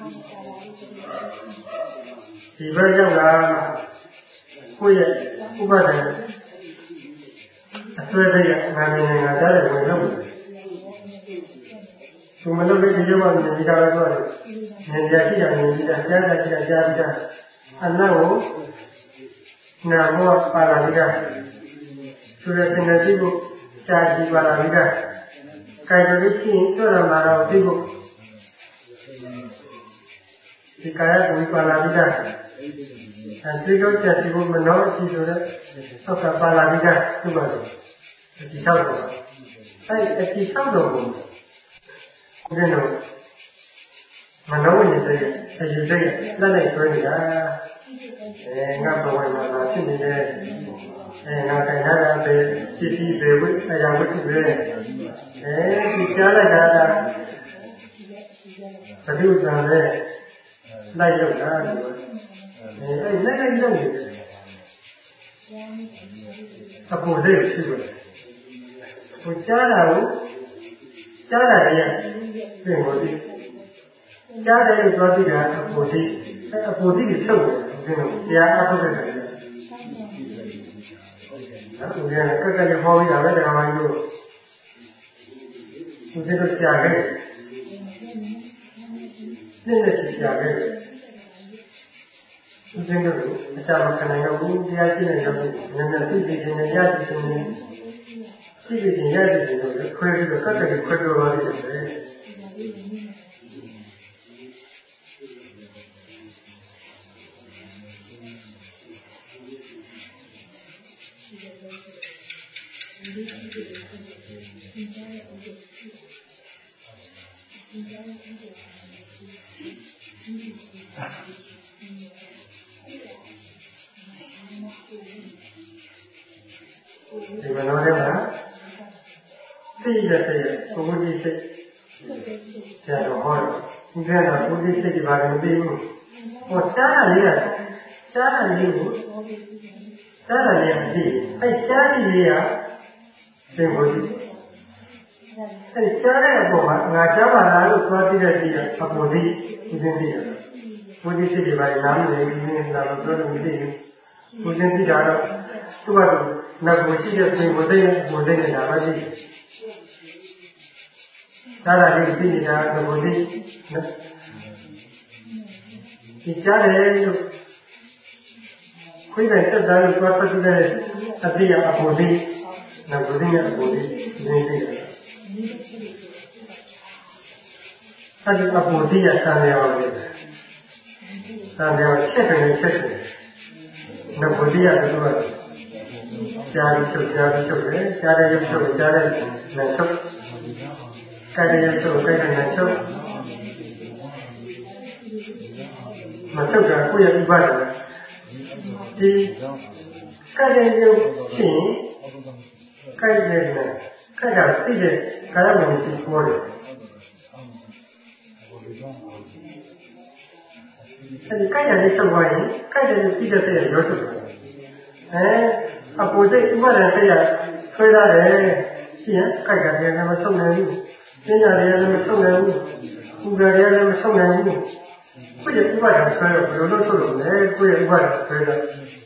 ဒီဘက်ရောက်လာကိုယ့်ရဲ့ဥပါဒณะအစွဲတဲ့ငါမြင်ငါကြားတဲ့ဝင်လို့သူမလို့လည်းဒီလိုမှမြင်ပြီးသားတော့မြင်ရရှိတာမြင်ပြီးသားကြားတာရှိတာကြားပြီးသားအနတ်ကိုနာမောပါလာပြီးသားဆိုတဲ့သင်္ကေတကိုကြားကြည့်ပါလာပြီးသားကာယတိရှိရင်တွေ့ရမှာတော့ဒီကိုဒီကာယကိုပါလာပြီးသားအဲဒီလိုချက်ဒီကိုမနောရှိဆိုတဲ့သောကပါလာပြီးသားသူ့မှာဒီသောက်တော့အဲဒီဒီသောက်တော့ကိုဦးဇင်းတို့မနောဝင်တဲ့အဲဒီစိတ်လက်နဲ့ဆွဲနေတာအဲငါဘဝမှာလာဖြစ်နေတဲ့အဲငါတိုင်ထားတာပဲစီစီပဲဝိအရာဝတ္ထုပဲအဲဒီကြားလိုက်တာဘယ်လိုကြလဲလိုက်ရောက်တာဒီအဲအဲ့လက်နဲ့ရောက်နေတယ်အပေါ်လေးရှိတယ်ဟိုကြားတာကိုကြားတာရဲ့ပြင်ကိုဒီကြားတယ်လို့ပြောပြီးတာအပေါ်ဒီအပေါ်ဒီကိုထုတ်တယ်ဒီလိုတရားအထုတ်တယ်အခုကလည်းကက်ကလေးဟောပြီးတာပဲတရားမှန်လို့သူတို့ကြားတယ်နေ့နေ့ကြားတယ်သူတို့အကြမ်းခံနိုင်ဘူးတရားကျင့်နေတော့နည်းနည်းသိသိချင်းနဲ့ရသိချင်းနဲ့သိသိချင်းရသိချင်းတို့ခွဲပြီးတော့ကက်ကလေးခွဲပြောသွားတယ်ဒီမနောထဲမှာသိတဲ့စိတ်ပုဂ္ဂိုလ်စိတ်ဆရာတော်ဟောတယ်ဒီကနေ့ပုဂ္ဂိုလ်စိတ်ဒီဘာလဲမသိဘူးဟောရှားတာလေးကရှားတာလေးကိုရှားတာလေးအကြည့်အဲရှားကြီးလေးကသင်္ဘောကြီးအဲရှားတဲ့အပေါ်မှာငါရှားပါလားလို့သွားသိတဲ့ကြည့်အပေါ်ကြီးဒီသင်သိတယ်ပုဂ္ဂိုလ်စိတ်ဒီဘာလဲနားမလည်ဘူးနည်းလာတော့ပြောလို့မသိဘူးဘုရင်သိတာတော့သူ့ဘာလို့နတ်ကိုရှိတဲ့သင်္ဘောတဲ့ဘုရင်နေတာပဲရှိတယ်ဒါရလေးသိနေတာကဘုရင်ဒီကြားတယ်လို့ခွေးတဲ့တက်တာလို့သွားပတ်တဲ့အတိအအဖို့ဒီနတ်ဘုရင်ရဲ့အဖို့ဒီနေသိတယ်အဲဒီအဖို့ဒီရဆံရအောင်လေဆံရချက်တယ်ချက်တယ်နတ်ဘုရင်ကသူကကြားပြီးချုပ်ကြားပြီးချုပ်တယ်ကြားတယ်ချုပ်ကြားတယ်နဲ့ချုပ်ကြိုက်တယ်ချုပ်ကြိုက်တယ်နဲ့ချုပ်မချုပ်တာကိုယ့်ရဲ့ဥပါဒ်ဒီကြိုက်တယ်ချုပ်ရှင်ကြိုက်တယ်နဲ့ကြိုက်တာသိတဲ့ကာယဝင်ရှိခေါ်တယ်အဲဒီကြိုက်တယ်ချုပ်သွားရင်ကြိုက်တယ်သိတဲ့စိတ်ရောချုပ်တယ်အဲအပေါ်စိတ်ဥပါဒ်စိတ်ရဆွဲထားတယ်ရှိရင်ကြိုက်တယ်လည်းမဆုံးနိုင်ဘူးကျင်းရတယ်လည်းမဆုံးနိုင်ဘူးပူတယ်လည်းမဆုံးနိုင်ဘူးကိုယ့်ရဲ့ဥပါဒ်ဆွဲတော့ဘယ်လိုလုပ်ထုတ်လို့လဲကိုယ့်ရဲ့ဥပါဒ်ဆွဲတော့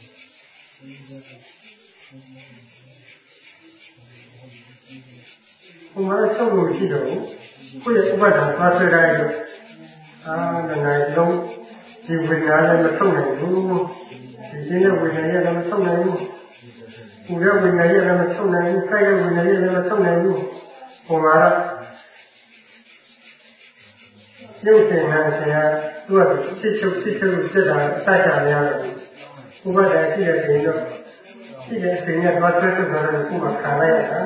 ဘုရားချုပ်လို့ရှိတော့ကိုယ့်ရဲ့ဥပါဒ်သွားဆွဲတိုင်းတော့အာနိုင်လုံးဒီဝိညာဉ်လည်းမဆုံးနိုင်ဘူးဒီကျင်းတဲ့ဝိညာဉ်လည်းမဆုံးနိုင်ဘူးပူတဲ့ဝိညာဉ်လည်းမဆုံးနိုင်ဘူးခိုက်တဲ့ဝိညာဉ်လည်းမဆုံးနိုင်ဘူးဘုရားရုပ်ရှင်နဲ့ဆရာသူကစစ်ချုပ်စစ်ချုပ်စစ်တာစကြများတယ်ဥပဒေရှိတဲ့ချိန်တော့ရှိတဲ့အချိန်နဲ့တော့ဆွဲထွက်သွားတဲ့ခုမှခံလိုက်ရတာ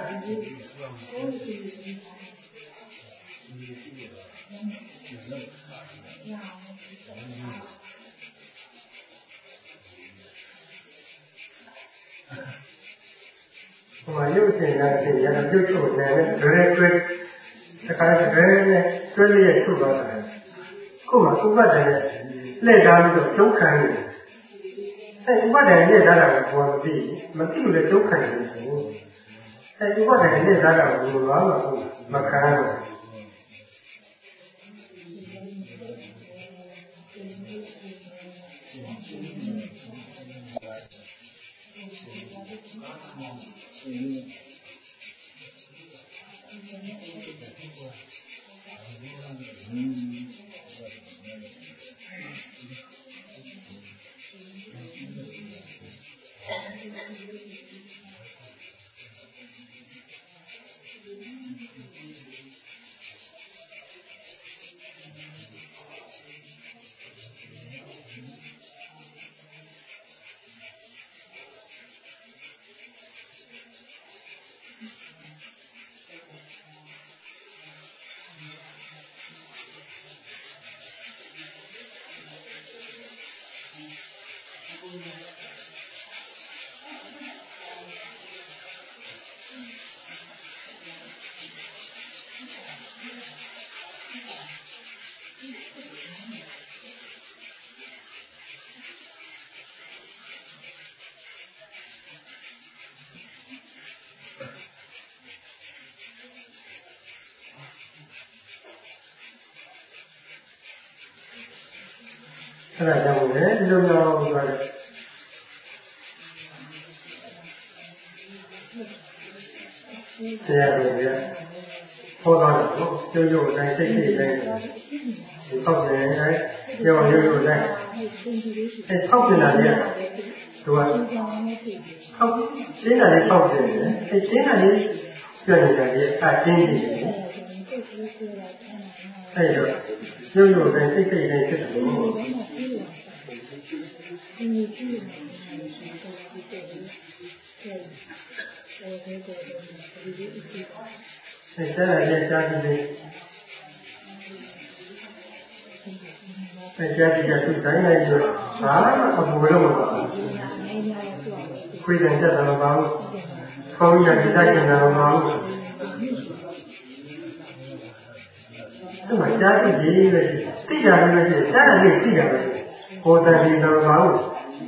ဟိုမှာရုပ်ရှင်ရတဲ့အချိန်ရတော့ပြုတ်ထုတ်နေတယ်ဒရဲကျွဲတခါဒရဲနဲ့ကျွဲလေးထုတ်သွားတယ်ခုမှဥပဒေနဲ့လှည့်ထားပြီးတော့ကျုံးခံနေတယ်အဲဥပဒေနဲ့ထားတာကဘောမသိမသိလို့လည်းကျုံးခံနေတယ်ဆိုအဲဥပဒေနဲ့ထားတာကိုဘာမှမခံရဘူးအဲ့ဒါကြောင့်လည်းဒီလိုမျိုးဆိုတော့တရားတော်ကြီးဟောတာကိုကျိုးကျိုးတိုင်းစိတ်စိတ်တိုင်းဒီပေါက်နေတိုင်းပြောရိုးရိုးတိုင်းအဲပေါက်နေတာလေသူကပေါက်ရှင်းတာလေးပေါက်နေတယ်အဲရှင်းတာလေးပြောနေတာလေအချင်းကြီးအဲ့တော့ကျိုးကျိုးတိုင်းစိတ်စိတ်တိုင်းဖြစ်တယ်လို့အဲကျတဲ့ရဲ့ကြားကြည့်တယ်အဲကြားကြည့်တဲ့သူတိုင်းလိုက်ဆိုဘာမှအပူလို့မပါဘူးခွေးတယ်ကြတယ်မပါဘူးခေါင်းရည်တိုက်တယ်မပါဘူးသူကကြားကြည့်ရေးပဲသိတာလည်းရှိကြားတယ်သိတာပဲဟိုတည်းဒီတော့ပါဘူး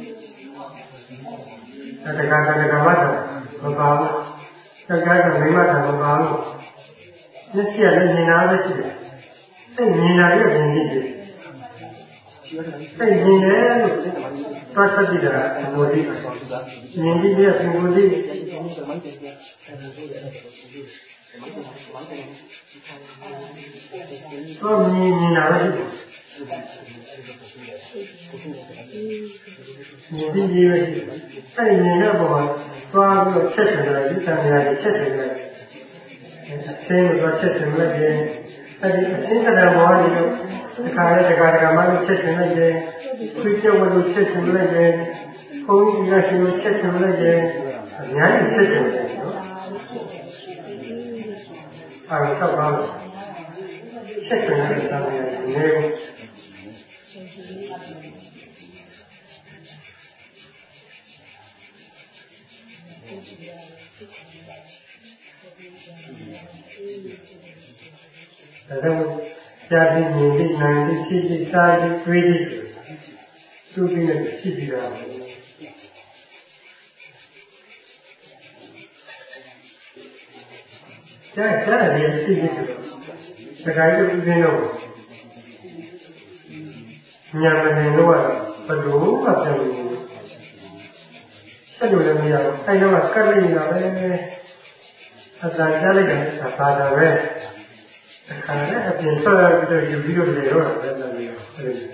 အဲတခါတခါမှတော့မပါဘူးတခါကမိမတာမပါဘူးမျက်စိကလည်းမြင်တာပဲရှိတယ်အဲမြင်တာရဲ့မြင်ကြည့်တယ်အဲမြင်တယ်လို့သွားဆက်ကြည့်တာဘုရားမြင်ကြည့်တဲ့ဘုရားတော့မြင်နေတာပဲမြင်ကြည့်ပြီးပဲအဲမြင်တဲ့ဘောသွားပြီးတော့ချက်ချင်တယ်ဒီတန်ရာကြီးချက်ချင်တယ်အသင်းတော့ချက်ချင်လိုက်ရင်အဲဒီအသင်းကလည်းဘောနေတော့ဒီခါလေးဒီခါဒီခါမှချက်ချင်လိုက်ရင်ခွေးချက်ဝလို့ချက်ချင်လိုက်ရင်ဘုန်းကြီးကရှင်လို့ချက်ချင်လိုက်ရင်အများကြီးချက်ချင်တယ်နော်အဲတော့ပါချက်ချင်တဲ့တန်ရာကြီးနေဒါကြောင့်ကြာပြီးမြင်ပြီးနိုင်ပြီးရှိပြီးစားပြီးတွေးပြီးသူ့ပြီးနဲ့ရှိပြီးတာကြာကြာလည်းရှိပြီးဆိုတော့စကားကြီးဦးစင်းတော့ညာမနေတော့ဘယ်လိုမှပြောလို့ဆက်လို့လည်းမရဘူးအဲတော့ကတ်လိုက်နေတာပဲအသာကြားလိုက်တယ်အသာတာပဲအခါနဲ့အပြင်ထွက်ပြီးတော့ယူပြီးတော့နေတော့တယ်လည်းမရဘူး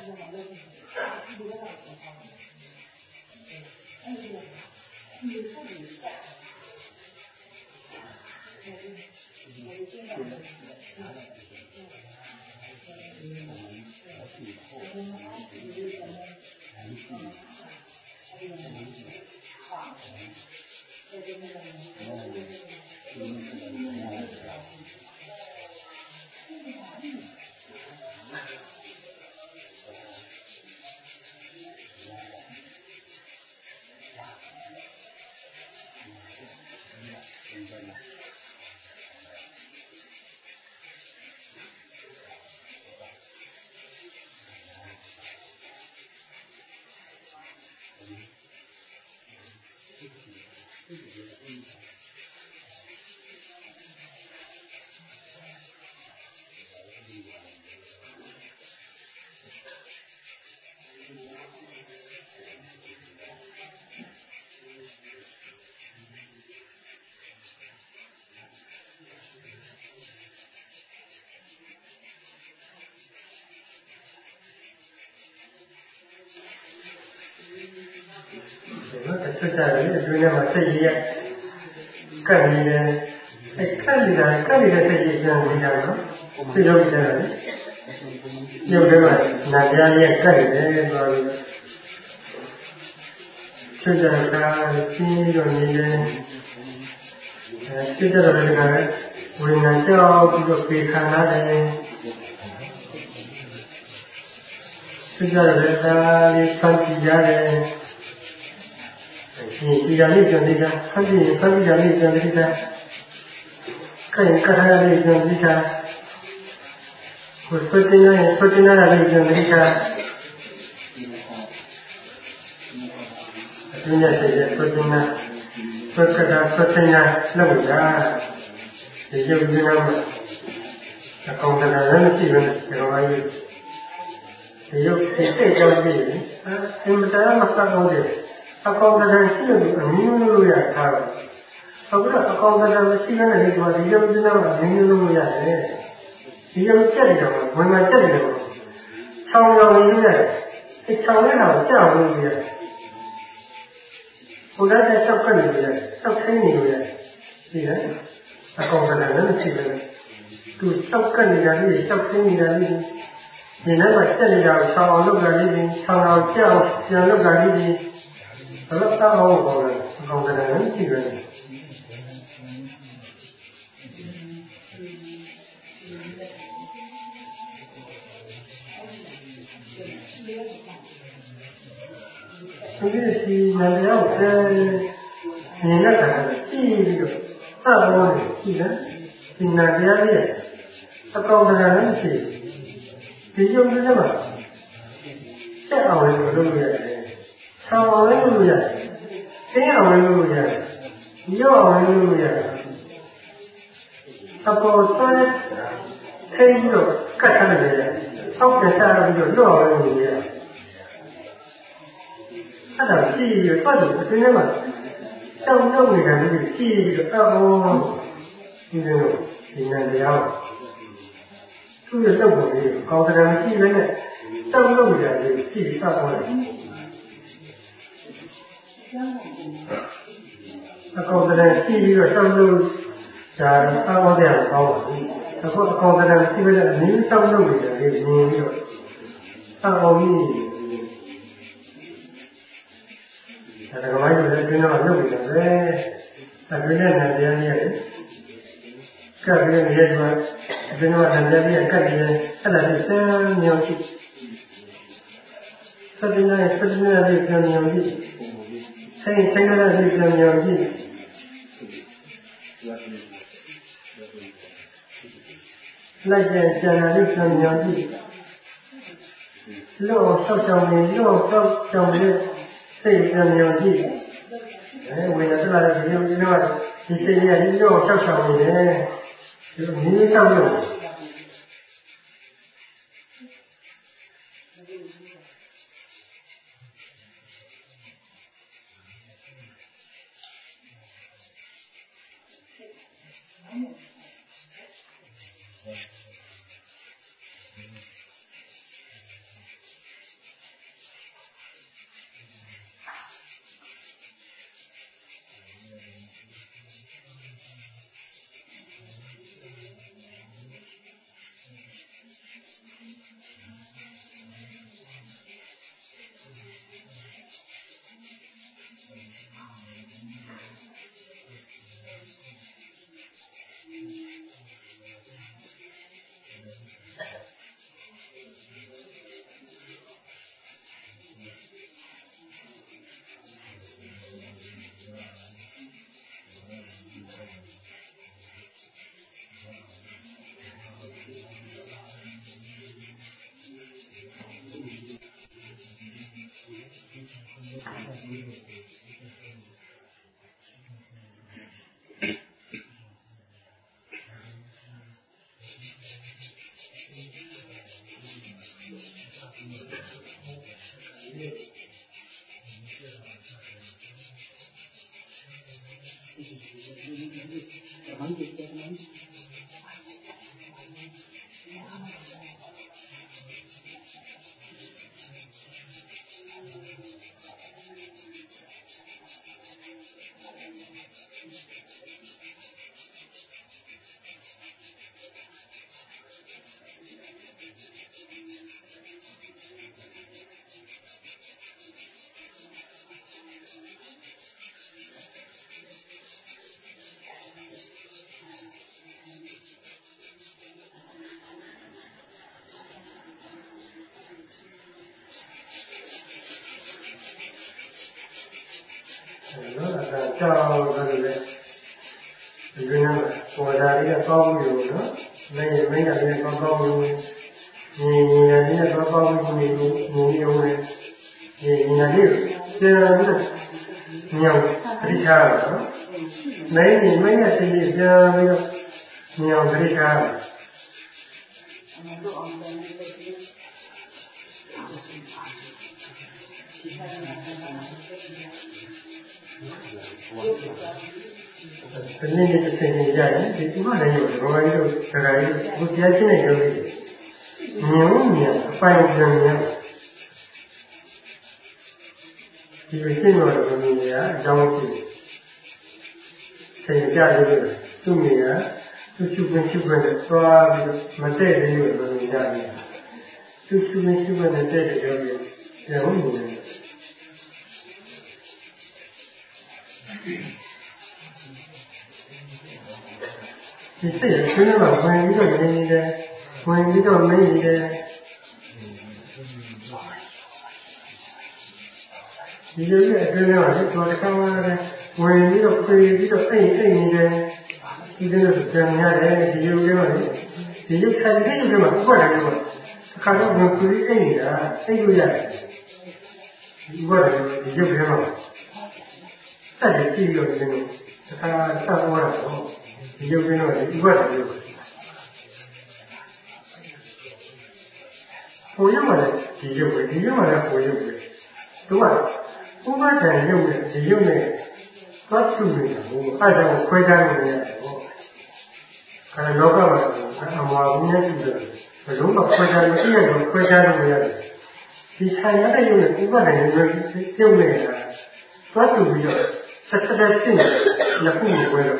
xuất ra đấy tôi nên mà xây dựng cái gì này cái gì này cái gì này xây dựng ra gì nào đó xây dựng ra đấy nhưng cái mà là ra những cái gì đấy rồi xuất ra ra chi rồi gì đấy xuất ra rồi cái này vì là cho được cái khả năng đấy xuất ra rồi ra đi phân tích ra đấyဒီကြလေးကြံနေတာဖတ်ပြီးဖတ်ပြီးကြလေးကြံနေတာခိုင်ကထားလေးကြံနေတာကိုယ်စတင်နေစတင်နေလေးကြံနေတာအင်းရဲ့စတင်စတင်နေစကတာစတင်နေလောက်တာဒီရုပ်ရင်းမှာအကောင်တရာလည်းမရှိဘူးဒီလိုပါကြီးဒီရုပ်စိတ်ကြောင့်ကြည့်ရင်အင်းတရာမစတော့တယ်အကောင်တရာရှိလို့အမျိုးမျိုးရထားတယ်အခုတော့အကောင်တရာမရှိတဲ့လေကွာဒီရုပ်ရင်းမှာအမျိုးမျိုးရတယ်ဒီရုပ်ချက်တယ်တော့ဝင်မချက်တယ်တော့ချောင်းရောင်ရင်းရတယ်အဲချောင်းရတာကိုကြောက်လို့ရတယ်ဘုရားတဲ့ချက်ကနေရတယ်ချက်ခင်းနေရတယ်ဒီလေအကောင်တရာလည်းမရှိဘူးသူချက်ကနေရတယ်ချက်ခင်းနေရတယ်ဒီနေ့မှချက်နေတာကိုချောင်းအောင်လုပ်တာလေးချင်းချောင်းအောင်ကြောက်ပြန်လုပ်တာလေးချင်းဘယ်တော့တောင်းအောင်ပေါ်လဲအကောင်တရာလည်းမရှိဘူးဒီစီမလျောက်တဲ့ဉာဏ်နဲ့ကြည့်ပြီးတော့သတ်တော်နေကြည့်တယ်ဒီနာတရားလေးအကောင်တရားလည်းမရှိဒီရုပ်လေးမှာဆက်အောင်လို့လုပ်ရတယ်ဆောင်းအောင်လို့လုပ်ရတယ်သိအောင်လို့လုပ်ရတယ်ရောအောင်လို့လုပ်ရတယ်အပေါ်ဆွဲထိပြီးတော့ကတ်ထားတယ်အောက်ကျစားပြီးတော့လွတ်အောင်လုပ်ရတယ်အဲ့ဒါကြည့်ပြီးတော့သူဒီနေ့မှာတောင်းလုပ်နေတာလေးကြည့်ပြီးတော့အော်ဒီလိုဒီနေ့တရားသူ့ရဲ့လုပ်ပုံလေးကောင်းတယ်မရှိဘဲနဲ့တောင်းလုပ်နေတာလေးကြည့်ပြီးတော့တယ်အကောင်တည်းကြည့်ပြီးတော့တောင်းလုပ်ဒါအောက်အောက်ကျကောင်းတယ်အခုအကောင်တည်းကြည့်ပြီးတော့အနည်းတောင်းလုပ်နေတာလေးမြင်ပြီးတော့အောက်အောက်ကြီးဒါကဘာလို့လဲဒီတော့လုပ်နေတယ်အဲဒီနဲ့နေရာနေရတယ်ကပ်ပြီးနေရာမှာဒီတော့နေရာကြီးကပ်ပြီးအဲ့ဒါလေးစမ်းမြောင်ကြည့်စတဲ့နေစတဲ့နေလေးစမ်းမြောင်ကြည့်ဆိုင်ဆိုင်နေလေးစမ်းမြောင်ကြည့်လိုက်တဲ့ကျန်တာလေးစမ်းမြောင်ကြည့်လို့ဆောက်ချောင်းနေလို့ဆောက်ချောင်းနေစိတ်ကြံမြောင်ကြည့်အဲဝိညာဉ်တက်လာတဲ့ဒီလိုဒီလိုဒီစိတ်ရည်ရောဆောက်ရှောင်နေတယ်ဒီလိုနည်းဆောက်လို့ကြောက်ဆိုလို့လေဒီနေ့ပေါ်လာရတဲ့ကောင်းမှုလို့နော်မင်းမင်းကလည်းကောင်းကောင်းမှုညီညီနဲ့ကောင်းကောင်းမှုညီညီညီအောင်လေညီညီနဲ့ကျေရတဲ့ညောင်ပရိချာနော်မင်းညီမင်းရဲ့စိတ်ကြီးကြားပြီးတော့ညောင်ပရိချာဒီနေ့ဒီစိတ်ကြီးကြတယ်ဒီကမှလည်းရောဘာလို့စကားကြီးကိုကြားချင်းနေလို့ညောင်းညောင်းအပိုင်ပြန်ညောင်းဒီလိုရှင်းတော့ဘုရားကြီးကအကြောင်းရှိတယ်ဆင်ကြလို့သူ့မိကသူ့ချုပ်ခွင့်ချုပ်ခွင့်နဲ့သွားပြီးမတည့်သေးလို့ဘုရားကြီးသူ့ချုပ်ခွင့်ချုပ်ခွင့်နဲ့တည့်တယ်လို့ပြောလို့ရတယ်ဒီစိတ်ဆွေးနွေးမှာဝင်ပြီးတော့နေနေတယ်ဝင်ပြီးတော့နေနေတယ်ဒီလိုရဲ့အတွင်းထဲမှာလေတော်တစ်ခါမှလည်းဝင်ပြီးတော့ပြေးပြီးတော့အိတ်အိတ်နေတယ်ဒီလိုကြံရတယ်ဒီလိုကျတော့ဒီလိုခံတဲ့လူတွေမှာဥပဒေတွေအခါတော့ဝင်ပြေးအိတ်နေတာအိတ်လို့ရတယ်ဥပဒေဒီလိုကျတော့တက်တယ်ကြည့်လို့ဒီလိုအခါဆက်ပေါ်တာတော့ဒီရုပ်ရင်းတော့ဒီဘက်တည်းကိုရုပ်မှာဒီရုပ်ပဲဒီရုပ်မှာလည်းကိုရုပ်ပဲသူကဥပဒံရုပ်နဲ့ဒီရုပ်နဲ့သတ်စုနေတာကိုအဲ့ဒါကိုခွဲခြားလို့မရတယ်ပေါ့အဲလောကမှာအမှားဘူးနဲ့ရှိတယ်ဘယ်လုံးမှခွဲခြားလို့အဲ့ဒါကိုခွဲခြားလို့မရတယ်ဒီဆိုင်ရတဲ့ရုပ်နဲ့ဥပဒံရုပ်နဲ့ရုပ်နဲ့သတ်စုပြီးတော့ဆက်ဆက်တဲ့ဖြစ်နေလက်ခုကိုခွဲတော့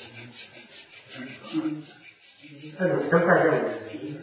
အဲ့လိုဒုက္ခရောက်တယ်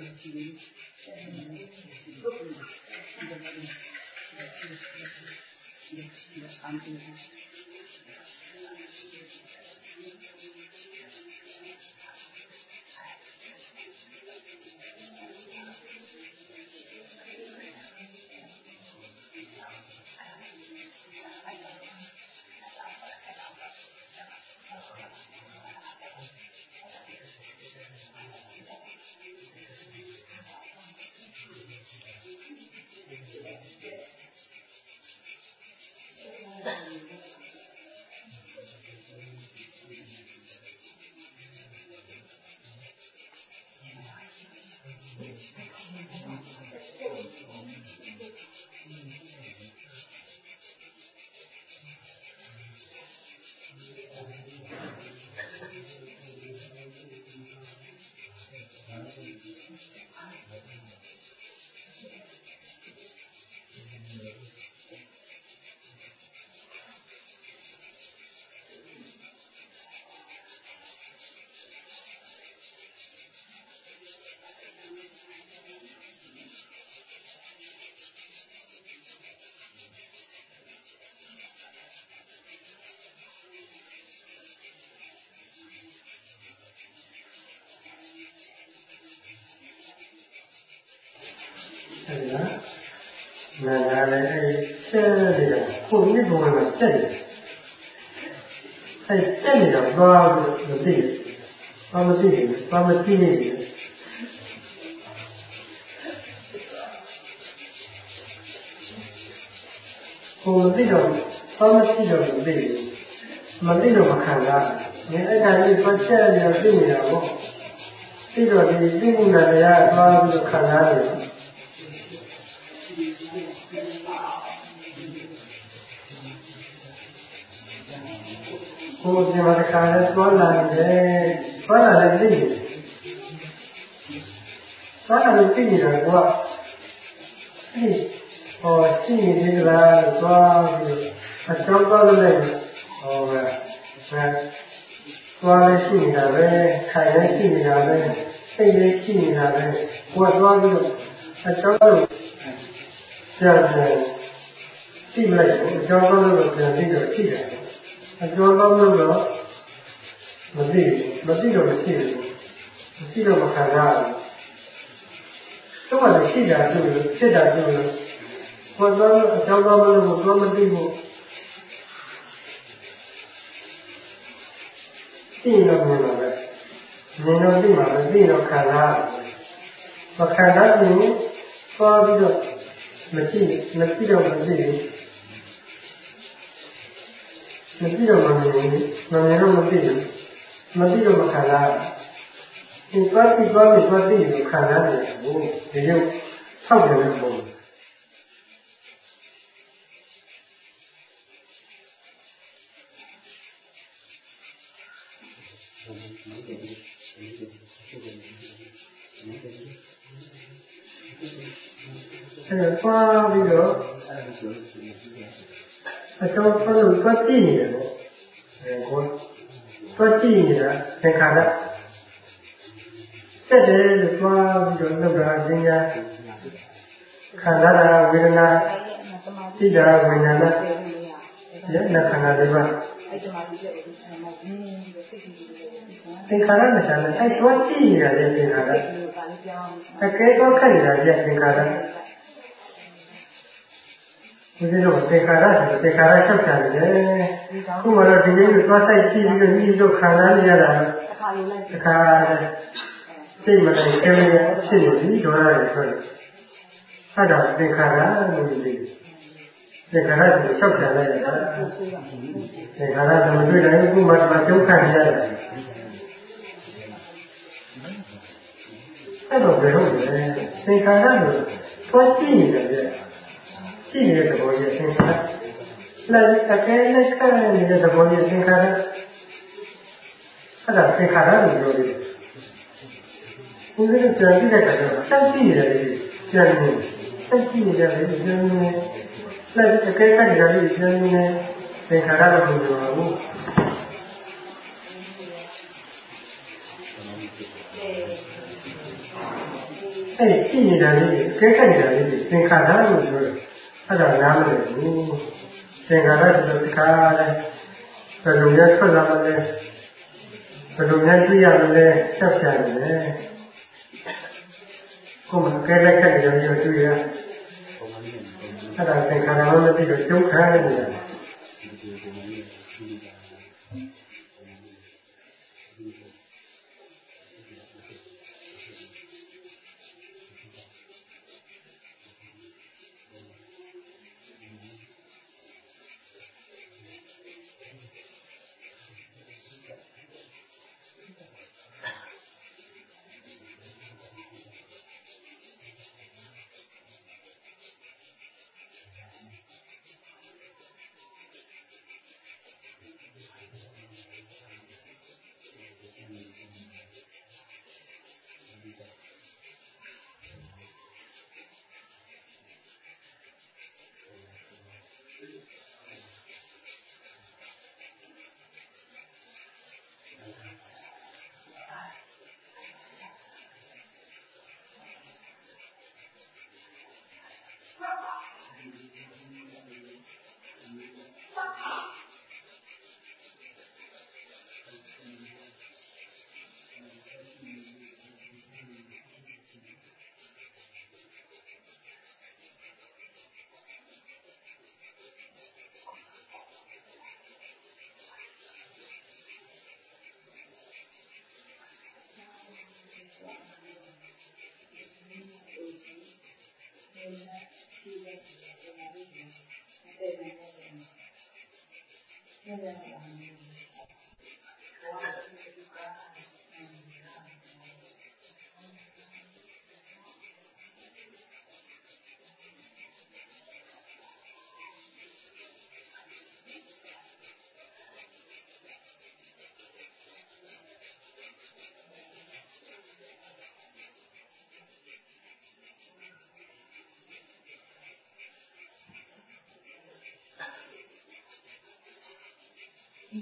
အဲ့ဒါနာလာလည်းအဲ့ဆဲနေတာကိုမြစ်ဘုံမှာတက်တယ်အဲ့တက်နေတာဘာလို့မသိဘူးဘာမသိဘူးဘာမသိနေတယ်ကိုမသိတော့ဘာမသိတော့မသိဘူးမသိတော့မခံစားဘူးအဲ့ဒါကြီးပတ်ချက်နေတာသိနေတာပေါ့သိတော့ဒီသိမှုနဲ့တရားသွားပြီးတော့ခံစားနေတယ်ကိုကိုယ်ဒီမှာတခါလဲသွားလာနေတယ်သွားလာနေပြီသွားလာနေပြီနေတာကအဲ့ဟောရှိနေသေးလားသွားပြီးအကြောင်းသွားလို့လည်းဟောပဲအဲသွားလည်းရှိနေတာပဲခိုင်လည်းရှိနေတာပဲစိတ်လည်းရှိနေတာပဲကိုယ်သွားပြီးတော့အကြောင်းလို့ကြာတယ်သိလိုက်အကြောင်းလို့ပြန်ပြီးတော့ရှိတယ်အကျော်တော့လို့တော့မသိဘူးမသိတော့မရှိဘူးမရှိတော့မခံရဘူးတော့လည်းရှိတာတွေ့လို့ဖြစ်တာတွေ့လို့ဘုရားအကျော်တော့လို့တော့မသိဘူးသိတော့မလို့ပဲမင်းတို့သိမှာမသိတော့ခံရမခံရရင်သွားပြီးတော့မသိမသိတော့မသိဘူးမသိတော့မှမမြင်ဘူးမမြင်တော့မသိဘူးမသိတော့မခံရဘူးဒီသွားပြီးသွားပြီးသွားသိလို့ခံရတယ်ဘုဒီရုပ်ဆောက်တယ်လို့ဘုအဲသွားပြီးတော့အကျော်ဆုံးလို့သွားကြည့်နေတယ်ပေါ့အဲကိုသွားကြည့်နေတာသင်္ခါရတက်တယ်လို့သွားပြီးတော့လောက်တာအင်းညာခန္ဓာတာဝေဒနာသိတာဝိညာဏလက်လက္ခဏာတွေပါသင်္ခါရမချမ်းတဲ့အဲသွားကြည့်နေရတယ်သင်္ခါရအကဲတော့ခက်နေတာပြသင်္ခါရဒီလိုသင်္ခါရဆိုသင်္ခါရချက်ချတယ်ခုမှတော့ဒီလိုသွားဆိုင်ကြည့်ပြီးတော့ဒီလိုခံစားနေရတာတစ်ခါစိတ်မတိုင်းခဲရဖြစ်နေပြီဒေါရရဆိုတယ်အဲ့ဒါသင်္ခါရလို့ဒီသင်္ခါရဆိုချက်ချလိုက်တယ်သင်္ခါရဆိုမတွေ့တိုင်းခုမှမကျုပ်ခံရတာအဲ့တော့ဘယ်လိုလဲသင်္ခါရလို့သွားကြည့်နေတယ်ရှိနေတဲ့သဘောကြီးသင်္ခါရလိုက်အကဲနဲ့ခက်နေတဲ့သဘောကြီးသင်္ခါရအဲ့ဒါသင်္ခါရလို့ပြောတယ်ဒီလိုကြံကြည့်တဲ့အခါကျတော့စက်ကြည့်နေတယ်ကြံနေစက်ကြည့်နေတယ်ကြံနေလိုက်အကဲခက်နေတယ်ကြံနေသင်္ခါရလို့ပြောတာဘူးအဲ့ကြည့်နေတာလေးအကဲခက်နေတာလေးသင်္ခါရလို့ပြောတယ်အဲ့ဒါနားမလည်ဘူးသင်္ခါရဆိုတော့တခါလဲဘယ်လိုများထွက်လာမလဲဘယ်လိုများကြည့်ရမလဲဆက်ပြတယ်လေကိုယ်မကဲလက်ခက်နေတယ်မျိုးတွေ့ရအဲ့ဒါသင်္ခါရလို့မသိတော့ကျုပ်ခါနေတယ်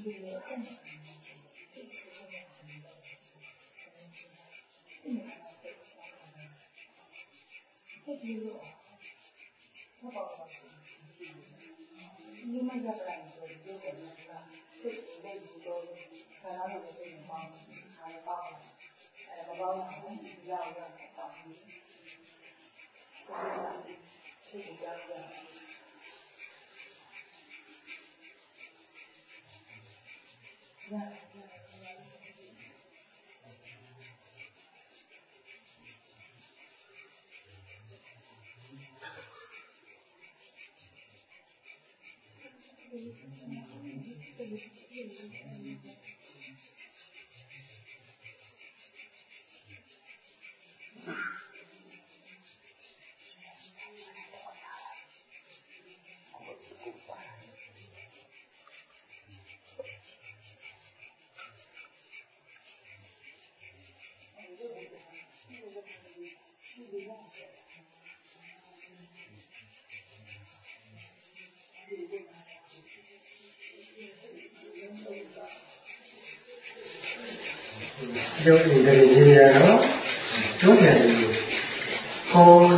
Đâu thì đây như là đó chốt là cô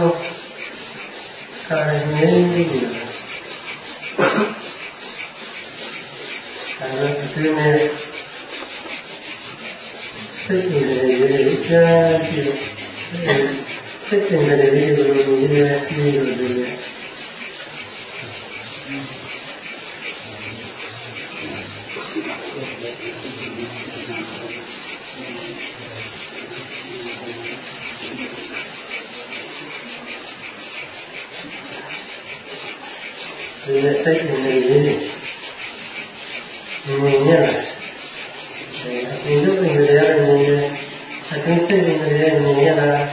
cái này cái là cái này cái gì đấy cái gì cái gì đấy cái gì đấy thì là cái gì đấy nhìn nhá nhìn lúc mình về đây nhìn ở trên cái gì đấy nhìn nhá là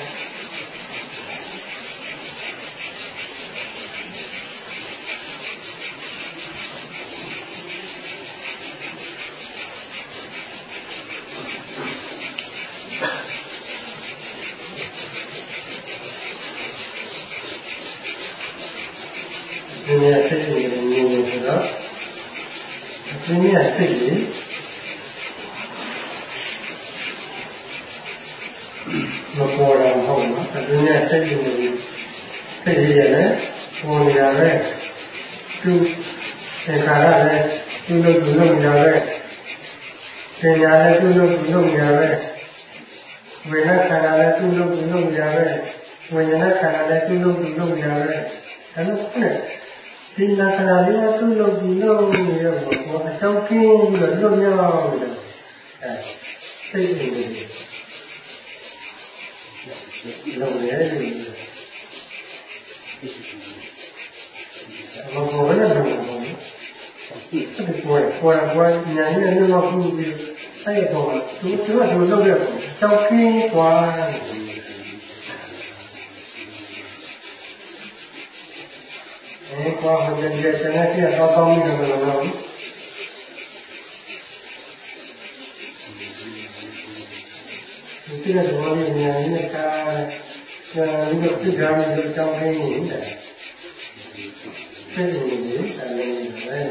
nhìn là cái gì nhìn đó nhìn là cái gì mà qua làm không mà nhìn là cái gì cái gì đấy qua nhà đấy tu cái khả năng đấy tu lúc tu lúc nhà đấy cái nhà đấy tu lúc tu lúc nhà đấy về nó khả năng đấy tu lúc tu lúc nhà đấy về nó khả năng đấy tu lúc tu lúc nhà đấy cái nó này thì là khả năng đấy tu lúc tu lúc nhà đấy mà trong khi là lúc nhau rồi à cái gì lâu đấy thì mà có là đủ cái quay quay quay nhà như như nó cũng bị hay rồi chú chú là chú lâu được trong khi qua ấy qua một lần về cho nên khi là con con mình là nó cái là đồ gì nhà như ta những cái thứ ra mình trong cái nghĩ này cái gì nghĩ là mình đấy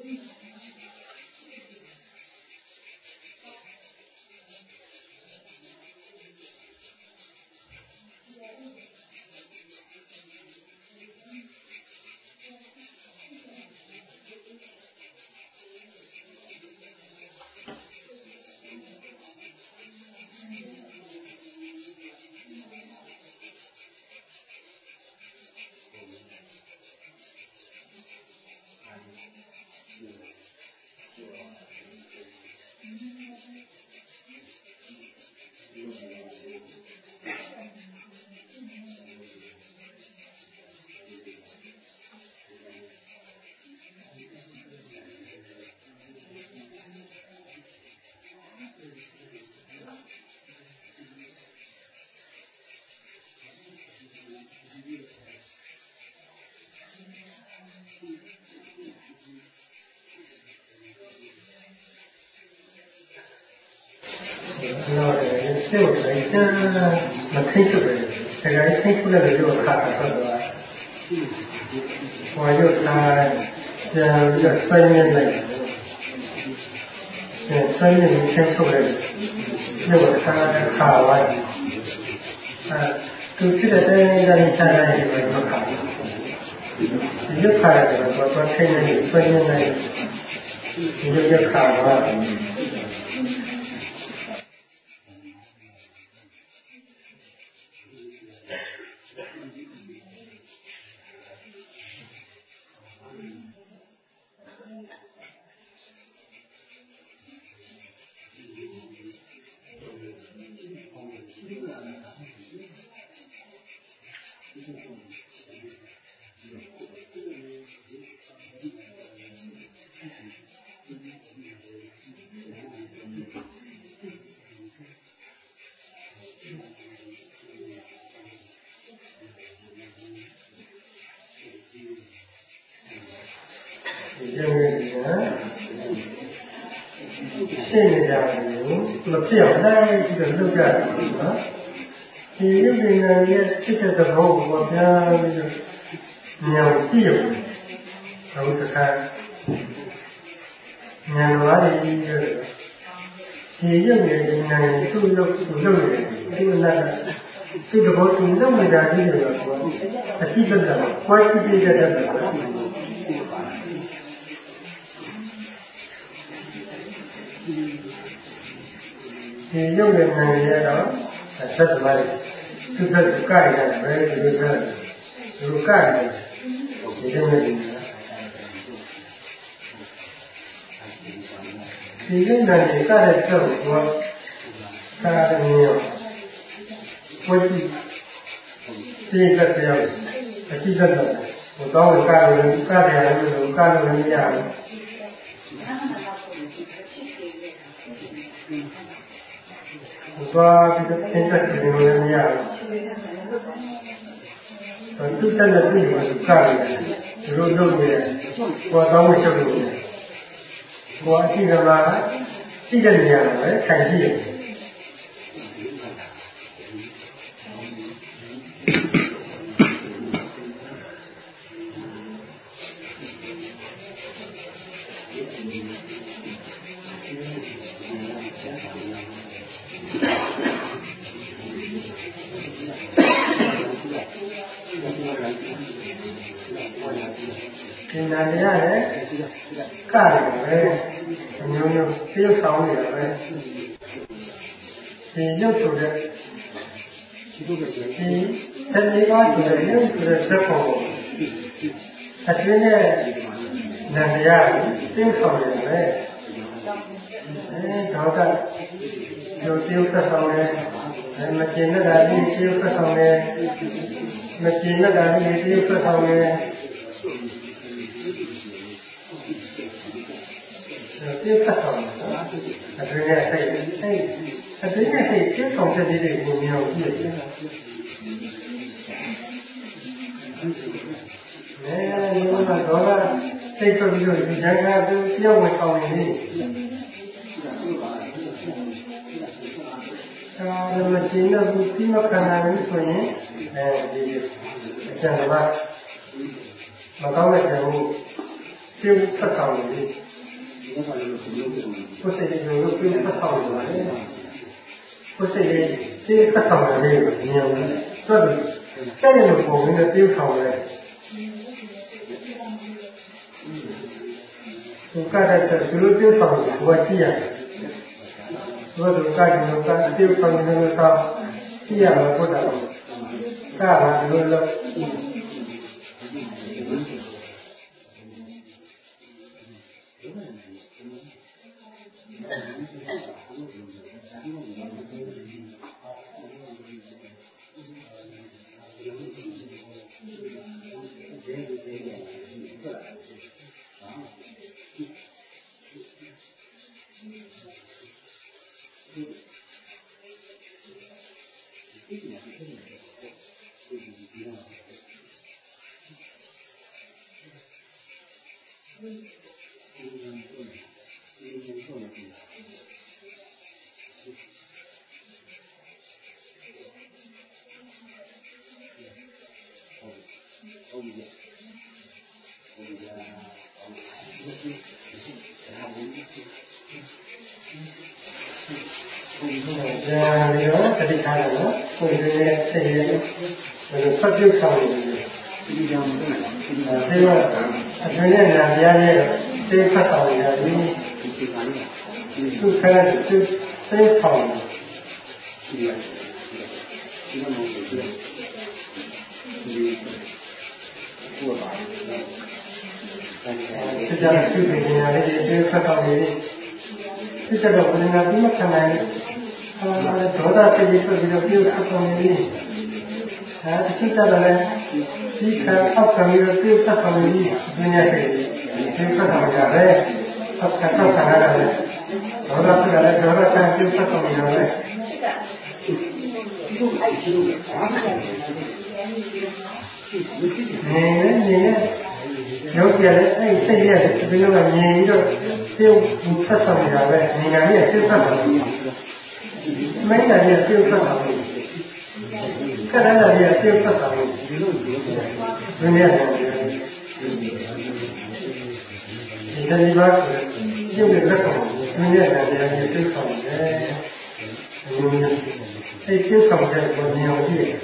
No, se o sea, ma credo che se la sempre le io fatta cosa. Poi io sta già già stai nel eh stai nel senso che io sta cava. Ah, tu ci deve dare in sana di questo caso. Io farò questo segno di stai nel io io cava. Lo più dai di quello che ha e io mi riesco da poco piano mi ho io ho detto mi hanno vari e io mi ne tu lo tu lo tu la tu dopo tu non mi dai di quello a chi da qualche di da e io mi ne eroဆက်သွားတယ်သူကသူကရတယ်ပဲဒီလိုကသူကရတယ်ဒီလိုမျိုးဒီလိုနဲ့ကရတဲ့တော့ဘာသာရမျိုးဝိတိဒီကတရားအတိတ်ကတော့ဘုတော်ကလည်းကရတယ်လို့ကလည်းမရဘူးသွားပြီးတော့သင်္ကြန်ဒီလိုလည်းမရဘူးသူတက်တဲ့ပြည်မှာကရတယ်ဒီလိုလုပ်နေတယ်ဘောတော်မချုပ်လို့ဘောအရှိကမှာရှိတဲ့နေရာမှာပဲထိုင်ကြည့်တယ်ဒီနာရရတယ်ကရတယ်ပဲမျိုးမျိုးသိဆောင်နေတယ်ပဲဒီရုပ်ဆိုတဲ့ဒီတတိယပါးဆိုတဲ့ရုပ်ဆိုတဲ့သဘောကိုအကျဉ်းနဲ့နာရသိဆောင်နေတယ်ပဲအဲတော့ကရုပ်သိဆောင်နေတယ်မကျင်တဲ့ဓာတ်ကြီးသိဆောင်နေမကျင်တဲ့ဓာတ်ကြီးသိဆောင်နေသိဆောင်အတွင်းရဲ့စိတ်စိတ်အတွင်းရဲ့စိတ်သိဆောင်တဲ့ဒီတွေကိုမြင်အောင်ကြည့်ရတယ်။အဲဒီမှာတော့စိတ်ဆိုပြီးတော့ဒီဇာတ်ကသူပြောင်းဝင်ဆောင်နေတယ်။အဲဒါမှကျင်းတော့ဒီမခန္ဓာလို့ဆိုရင်အဲဒီအကျဉ်းကမကောင်းတဲ့ဘူးပြုဖတ်ဆောင်နေကိုယ်စိတ်ကလည်းပြုဖတ်ဆောင်နေတယ်ကိုယ်စိတ်လေးသိဖတ်ဆောင်နေတယ်ညောင်းတယ်ဆိုတော့တဲ့လိုပုံနဲ့ပြုဆောင်တယ်သူကတည်းကသူတို့ပြုဆောင်တယ်ဘာကြည့်ရဘုရားကဒီလိုကပြုဆောင်နေလို့တော့ကြည့်ရမှာဘုရားကကလည်းလို့တတိထားတယ်နော်ကိုယ်ရဲ့စိတ်ရဲ့ဘယ်လိုဖတ်ပြုဆောင်နေလဲဒီကြောင့်ဒီမှာအတွင်းနဲ့နာတရားရဲ့သိဖတ်ဆောင်နေတာဒီသူခါတဲ့သူသိဆောင်နေဒီရဒီမှာမဟုတ်ဘူးဒီကိုပါအဲဒီကြတဲ့သူတွေညာလေးသိဖတ်ဆောင်နေဒီကြတော့ဘယ်နာပြီးမှခံနိုင်အဲဒေါသစိတ်ဆိုပြီးတော့ပြုတ်ဆောင်နေပြီအဲဒီကြတော့လည်းဒီကအောက်ကပြီးတော့ပြုတ်ဆောင်နေပြီဒီနေ့တည်းပြုတ်ဆောင်ကြတယ်အောက်ကဆောက်ထားရတယ်ဒေါသစိတ်လည်းဒေါသဆိုင်ပြုတ်ဆောင်နေရတယ်နေနေရုပ်ရတဲ့အဲ့စိတ်ရတဲ့ဒီလိုကမြင်ပြီးတော့ပြုတ်ဖတ်ဆောင်နေတာပဲနေနာရဲ့ပြုတ်ဖတ်ဆောင်နေတာမင်းနာရဲ့ပြုတ်ဖတ်ဆောင်နေတာခဏနာရဲ့ပြုတ်ဖတ်ဆောင်နေတာဒီလိုဒီနေ့ရတယ်ဒီနေ့ပါပြုတ်တဲ့ကောင်ဒီနေ့ရတယ်ပြုတ်ဆောင်တယ်အဲ့ပြုတ်ဆောင်တဲ့ပုံမျိုးကြည့်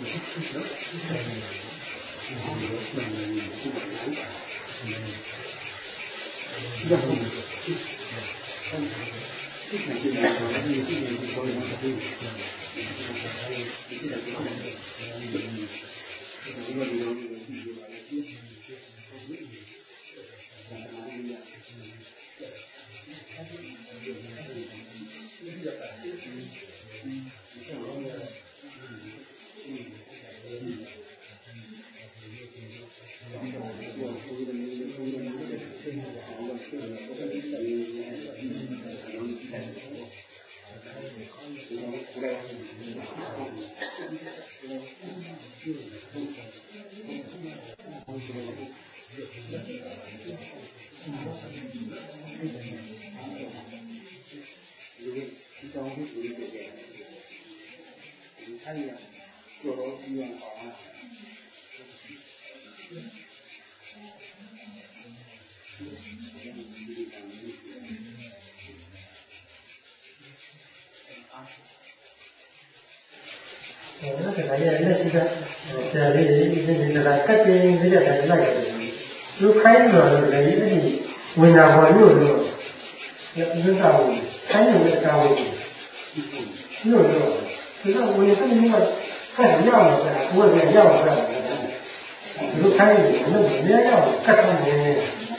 လူခိုင်းတော်လည်းအဲ့ဒီဝင်တာပေါ်လို့လို့ဒီကကောခိုင်းနေတဲ့ကောလို့လို့ဒီကဝင်တဲ့မျိုးကဖက်ရောက်လာတာကိုယ်ကရောက်လာတာလူခိုင်းနေတယ်လို့မရရောက်ကတ်နေတယ်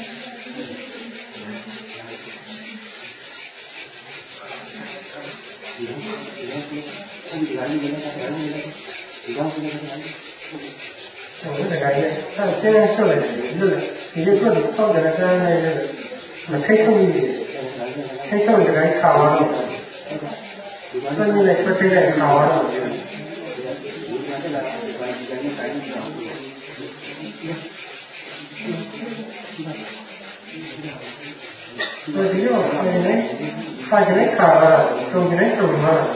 そうだからね、ただ先生そうですよ。你就说你放在那个那个，那太聪明了，太聪明就该考完了。那你来说现在考完了。我只有发现来，发现来考了，送进来送了。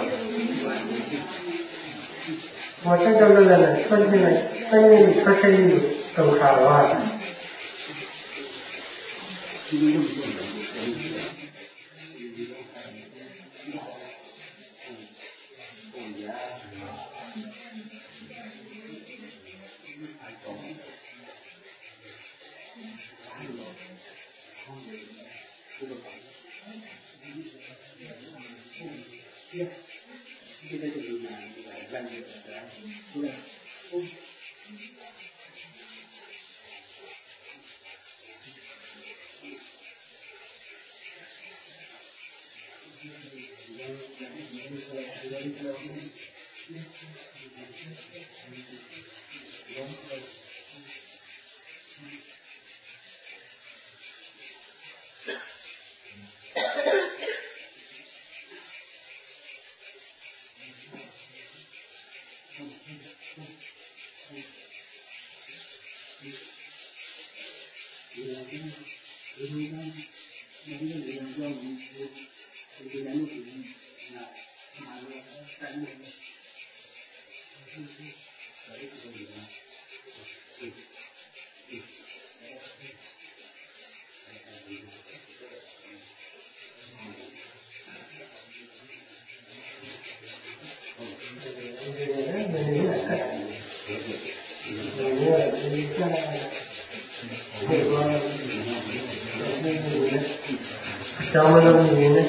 我这个那个春天来。三年出生率都考完了， ကျောင်းမလုံးနေနေ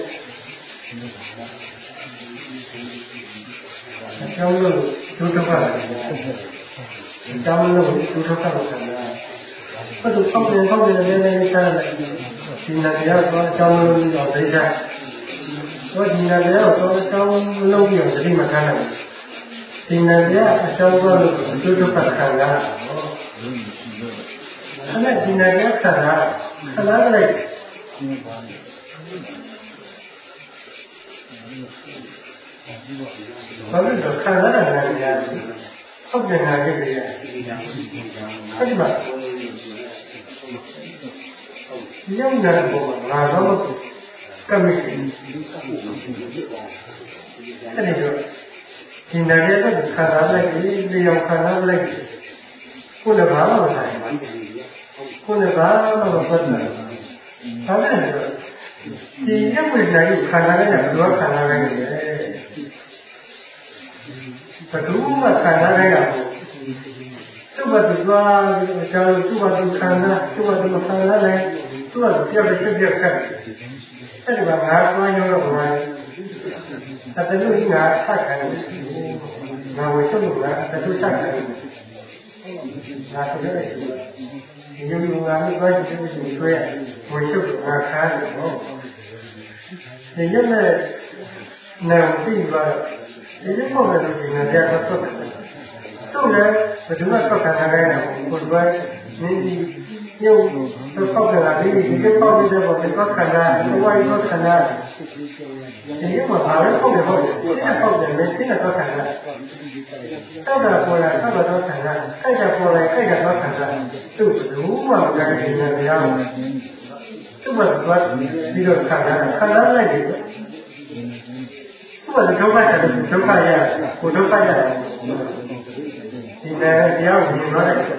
ကျောင်းလုံးဒုက္ခတယ်ကျောင်းလုံးဒုက္ခတယ်ဘယ်လိုပေါက်တယ်ပေါက်တယ်လည်းလည်းစားလိုက်ဒီနာတရားတော့ကျောင်းလုံးတော့ဒိဋ္ဌတော့ဒီနာတရားတော့ကျောင်းလုံးပြီးတော့သတိမထားနိုင်ဒီနာတရားအကျောင်းတော့ဒုက္ခခံရအဲ့ဒါဒီနာတရားခံရခဏလိုက်ဘာလို့တော့ခံရတာလဲကြားဟုတ်တယ်နာခဲ့ကြရအဲ့ဒီမှာညောင်းတဲ့ပုံမှာငါတော့ကမ်းမိတယ်အဲ့ဒီတော့ဒီနာရဲ့တော့ခံရလိုက်ပြီးလျောင်ခံရလိုက်ကိုယ်လည်းဘာမှမဆိုင်ဘူးကိုယ်လည်းဘာမှမပတ်နိုင်ဘူးဘာလဲဆိုဒီရုပ်ဝိညာဉ်ကိုခံရတဲ့ကဘယ်လိုခံရလဲလဲဘယ်သူမှခံရတဲ့ကသူ့ဘာသူသွားအကြောင်းသူ့ဘာသူခံရသူ့ဘာသူခံရလဲသူ့ဘာပြပြပြပြခက်အဲ့ဒီမှာငါသွားရောတော့ဘာလဲတတူကြီးငါဆက်ခံတယ်ငါဝှချုပ်လို့ငါတတူဆက်ခံတယ်ငါဆိုတဲ့ဒီလိုမျိုးငါမျိုးသွားကြည့်လို့ဆွဲရဝှချုပ်ငါခါတယ်ဟောဒီရက်နဲ့နယ်ပြီးသွားဒီလိုပုံစံမျိုးနဲ့တရားတော့ဆက်တယ်တော့လည်းဘယ်သူမှဆက်ခံနိုင်တယ်ကိုယ်ကဒီရုပ်တော့ပေါက်ကြတာဒီဒီပေါက်နေတဲ့ပုံကခန္ဓာဘဝရေးခန္ဓာဒီရုပ်မှာဘာလဲပေါက်တယ်ပေါက်တယ်ဒီပေါက်တယ်မင်းသိတဲ့ခန္ဓာတောက်တာပေါ်လာတောက်တော့ခန္ဓာခိုက်တာပေါ်လာခိုက်တာတော့ခန္ဓာသူ့ဘူးမှမကြတဲ့ဉာဏ်တရားသူ့မှာသွားပြီးတော့ခန္ဓာခန္ဓာလိုက်တယ်သူ့မှာဒုက္ခရတယ်ဒုက္ခရကိုဒုက္ခရတယ်ဒီလည်းတရားကိုမြင်သွားတဲ့အဲ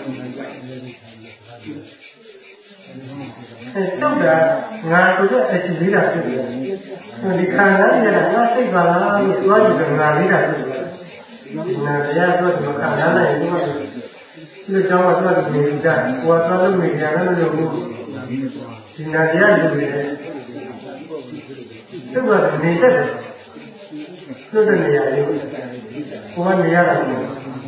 တောက်တာငါဆိုတဲ့အစီလေးတာဖြစ်တယ်ဒီခန္ဓာရတာငါစိတ်ပါလားလို့သွားကြည့်တယ်ငါလေးတာဖြစ်တယ်ဒီနာတရားဆိုတော့ခန္ဓာနဲ့ဒီမှာဒီကြောင့်တော့ဒီနေကြကိုယ်သွားလို့နေကြတယ်လို့ဘူးဒီနာတရားယူနေတယ်သူ့ကနေတတ်တယ်သူ့တဲ့နေရာလေးကိုကနေရတာပေါ့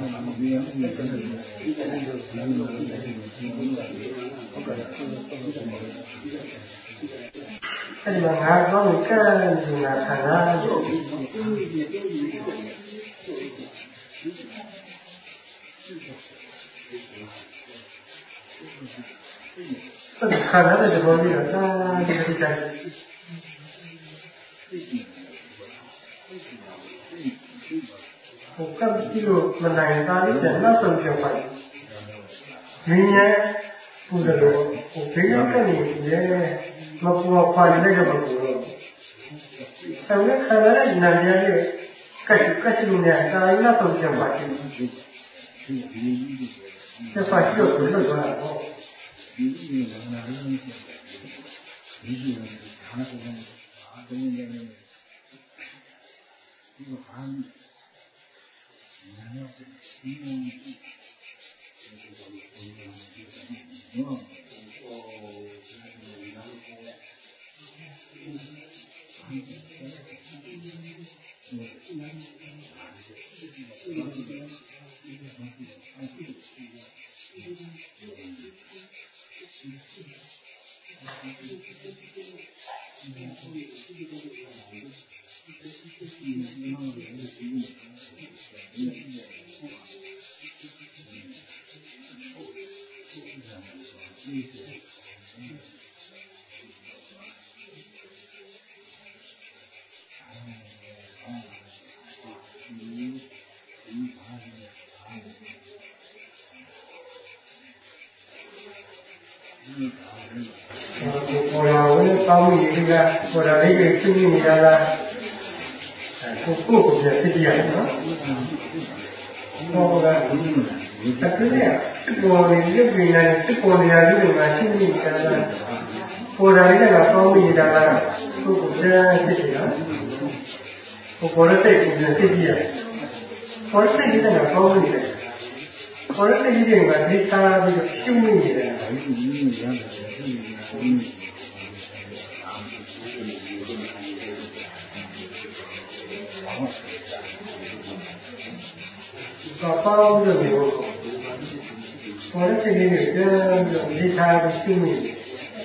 အဲ့ဒီမှာငါကောင်းကဲနေတာခန္ဓာလို့အဲ့ဒီခန္ဓာတဲ့ဘောကြီးကသာဒီလိုတိုင်းဟိုကပ်ပြီးလို့မနိုင်တာလေးတဲ့နောက်ဆုံးပြောပါရင်းရဲ့ပူတယ်လို့ဟိုဘေးရောက်ကနေရဲမပူခွာလိုက်တော့မပူတော့ဆောင်းနဲ့ခါရတဲ့နာမည်လေးကတ်ကတ်လို့များဒါရင်းနောက်ဆုံးပြောပါချင်းဆက်ပါရှိတော့ဘယ်လိုလုပ်ရလဲဒီလိုဟာနာကိုအားလုံးနေနေဒီလိုဟာနာနာကိုစီးနေတယ်နော်ပေါ်လာဝင်ပေါင်းမိတွေကပေါ်လာလေးတွေသိနေကြလားကိုကိုကိုပြသိကြရနော်ဟောကအခုကပေါ်နေရုပ်ရည်နဲ့ပေါ်နေရတဲ့ကသိနေကြလားပေါ်လာလေးကပေါင်းမိနေတာကကိုကိုပြသိကြလားကိုပေါ်တဲ့စိတ်ကိုသိကြရပေါ်တဲ့စိတ်ကပေါင်းမိတယ်ပေါ်တဲ့စိတ်တွေကဒီသားပြီးရှုမိနေတယ်ဘာပေါင်းလို့ပြောပေါ်တဲ့စိတ်တွေကဒီသားပြီးရှုမိတယ်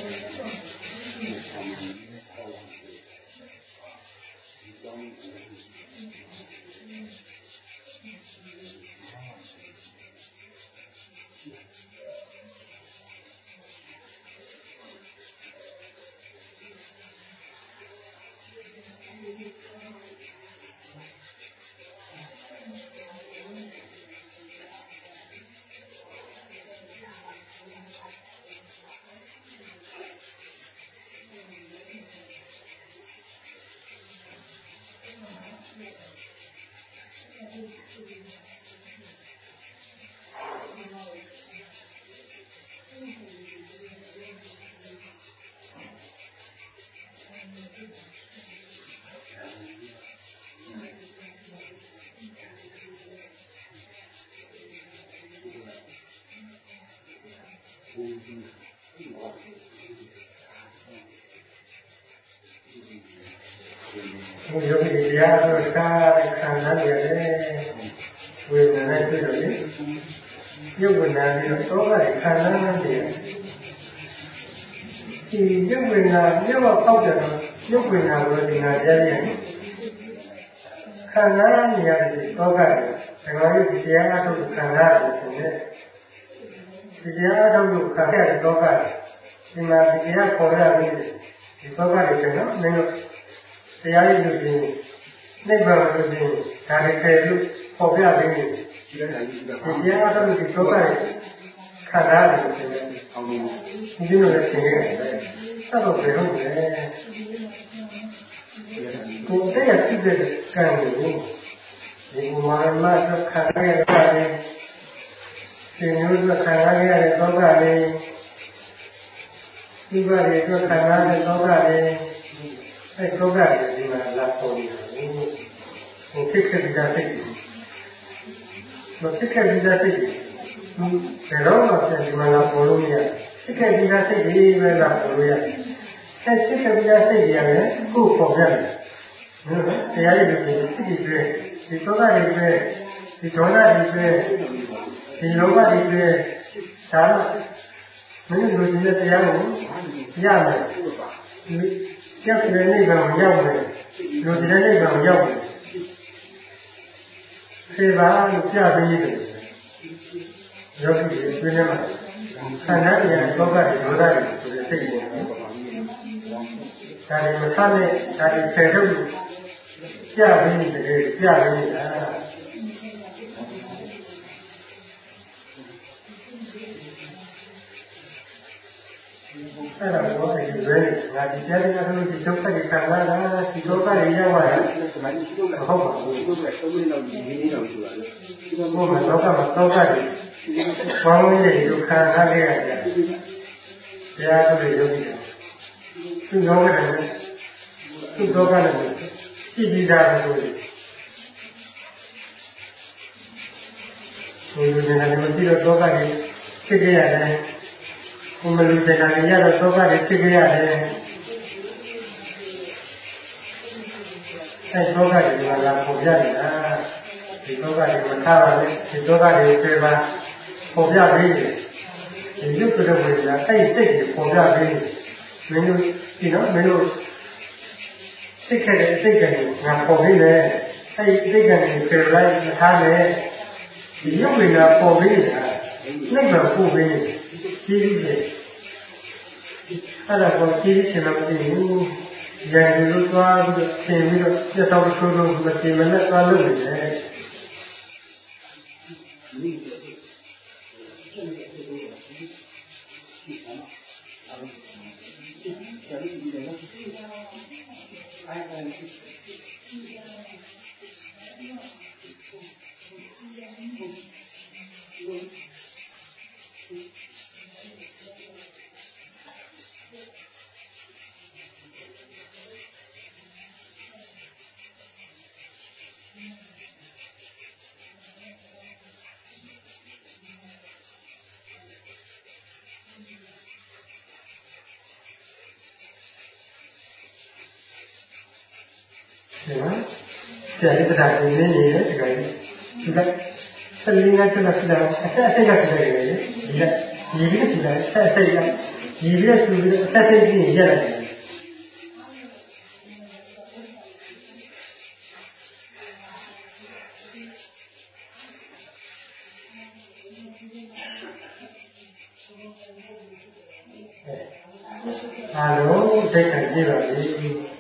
ဘုရားဒီတရားတော်ကားခံရတယ်ဝေဒနာနဲ့တွေ့လို့ရုပ်ဝေဒနာပြီးတော့သောကခံရတယ်ဒီရုပ်ဝေဒနာမြောက်ပေါက်တယ်တော့ရုပ်ဝေဒနာကိုဒီနာကြားရင်ခံရနေရတဲ့သောကတွေဒါကဒီတရားအထုတ်ခံရတယ်ဆိုရင်ဒီတရားအထုတ်ခံရတဲ့သောကဒီမှာဒီတရားပေါ်ရပြီးဒီသောကတွေကျွန်တော်မင်းတို့တရားရည်လို့ဒီနိဗ္ဗာန်လို့ဒီဒါတွေတည်းလို့ပေါ်ပြပေးနေတယ်ဒီတရားအထုတ်ဒီသောကတွေခံရတယ်ဆိုရင်အောင်လို့ဒီလိုလည်းသင်ရတယ်အဲ့တော့ဘယ်ဟုတ်လဲကိုယ်တည်းရဖြစ်တဲ့ကံကိုဒီမာရမသခံရတဲ့ဒီမျိုးသခံရတဲ့သောကတွေဒီဘာတွေသခံရတဲ့သောကတွေအဲသောကတွေဒီမှာလာပေါ်နေတယ်ဟိုဖြစ်ခဲ့တဲ့စိတ်မဖြစ်ခဲ့တဲ့စိတ်ဘယ်တော့မှပြန်ဒီမှာလာပေါ်လို့မရဖြစ်ခဲ့တဲ့စိတ်တွေပဲလာပေါ်လို့ရတယ်အဲဖြစ်ခဲ့တဲ့စိတ်တွေရတယ်ကိုယ်ပေါ်ရတယ်နော်တရားရည်တွေဖြစ်ပြီးပြည့်ဒီသောကတွေပြည့်ဒီဒေါသတွေပြည့်ဒီလောဘတွေပြည့်ဒါမင်းတို့ဒီတရားကိုရမယ်ကျက်တဲ့နိဗ္ဗာန်ကိုရောက်မယ်လူဒီနိဗ္ဗာန်ကိုရောက်မယ်ခေပါလို့ကြားပြီးတယ်ယောဂီတွေပြင်းနေမှာခန္ဓာရဲ့လောဘတွေဒေါသတွေဆိုတဲ့စိတ်တွေဒါတွေမဆနဲ့ဒါတွေဆယ်ထုတ်ကြားပြီးတယ်ကြားပြီးတာအဲ့ဒါတော့ဒီပဲငါဒီကြားတဲ့အခါကျဒုက္ခတွေခံလာတာဒီဒုက္ခတွေရောက်လာတယ်ဒီမှာဒီဒုက္ခဟုတ်ပါဘူးဒီဒုက္ခသုံးမိနစ်လောက်ဒီမိနစ်လောက်ဆိုတာလေဒီတော့ဘုရားဒုက္ခမှာဒုက္ခတွေဘောင်းလေးတွေဒုက္ခခံခဲ့ရတယ်တရားသူတွေရုပ်ကြီးသူ့လောကနဲ့သူ့လောကနဲ့ရှိပြီးသားဆိုရင်ဒီလိုနဲ့လည်းဒီလိုလောကကြီးဖြစ်ကြရတယ်ဘုမလူတဲ့နာရတော့လောကကြီးဖြစ်ကြရတယ်အဲလောကကြီးကလာပေါ်ကြနေတာဒီလောကကြီးမထားပါနဲ့ဒီလောကကြီးပြေပါပေါ်ပြပြီးဒီရုပ်ကလေးကအဲ့စိတ်ကိုပေါ်ပြပြီးမင်းတို့ဒီနော်မင်းတို့စိတ်ကလေးစိတ်ကလေးငါပေါ်ပြီးလေအဲ့စိတ်ကလေးပြေလိုက်မထားနဲ့ဒီရုပ်ကလေးကပေါ်ပြီးနေတာနှိမ့်မှာပို့ပြီးကြီးကြီးပဲအဲ့ဒါကိုကြီးကြီးချင်တော့မသိဘူးရန်သူတို့သွားပြီးတော့သင်ပြီးတော့ပြတ်တော့ဆိုးလို့မသိမနဲ့သွားလို့နေတယ်ဆရာကြီးတရားကိုနင်းနေတယ်ဒီကနေ့ဒီကဆက်လင်းကတက်လာတယ်အဆက်အဆက်ကတက်နေတယ်ဒီကဒီပြီးဒီကအဆက်အဆက်ကဒီပြီးဆိုပြီးအဆက်အဆက်ကြီးရက်ရတယ်အားလုံးသိက္ခာကြည့်ပါလိမ့်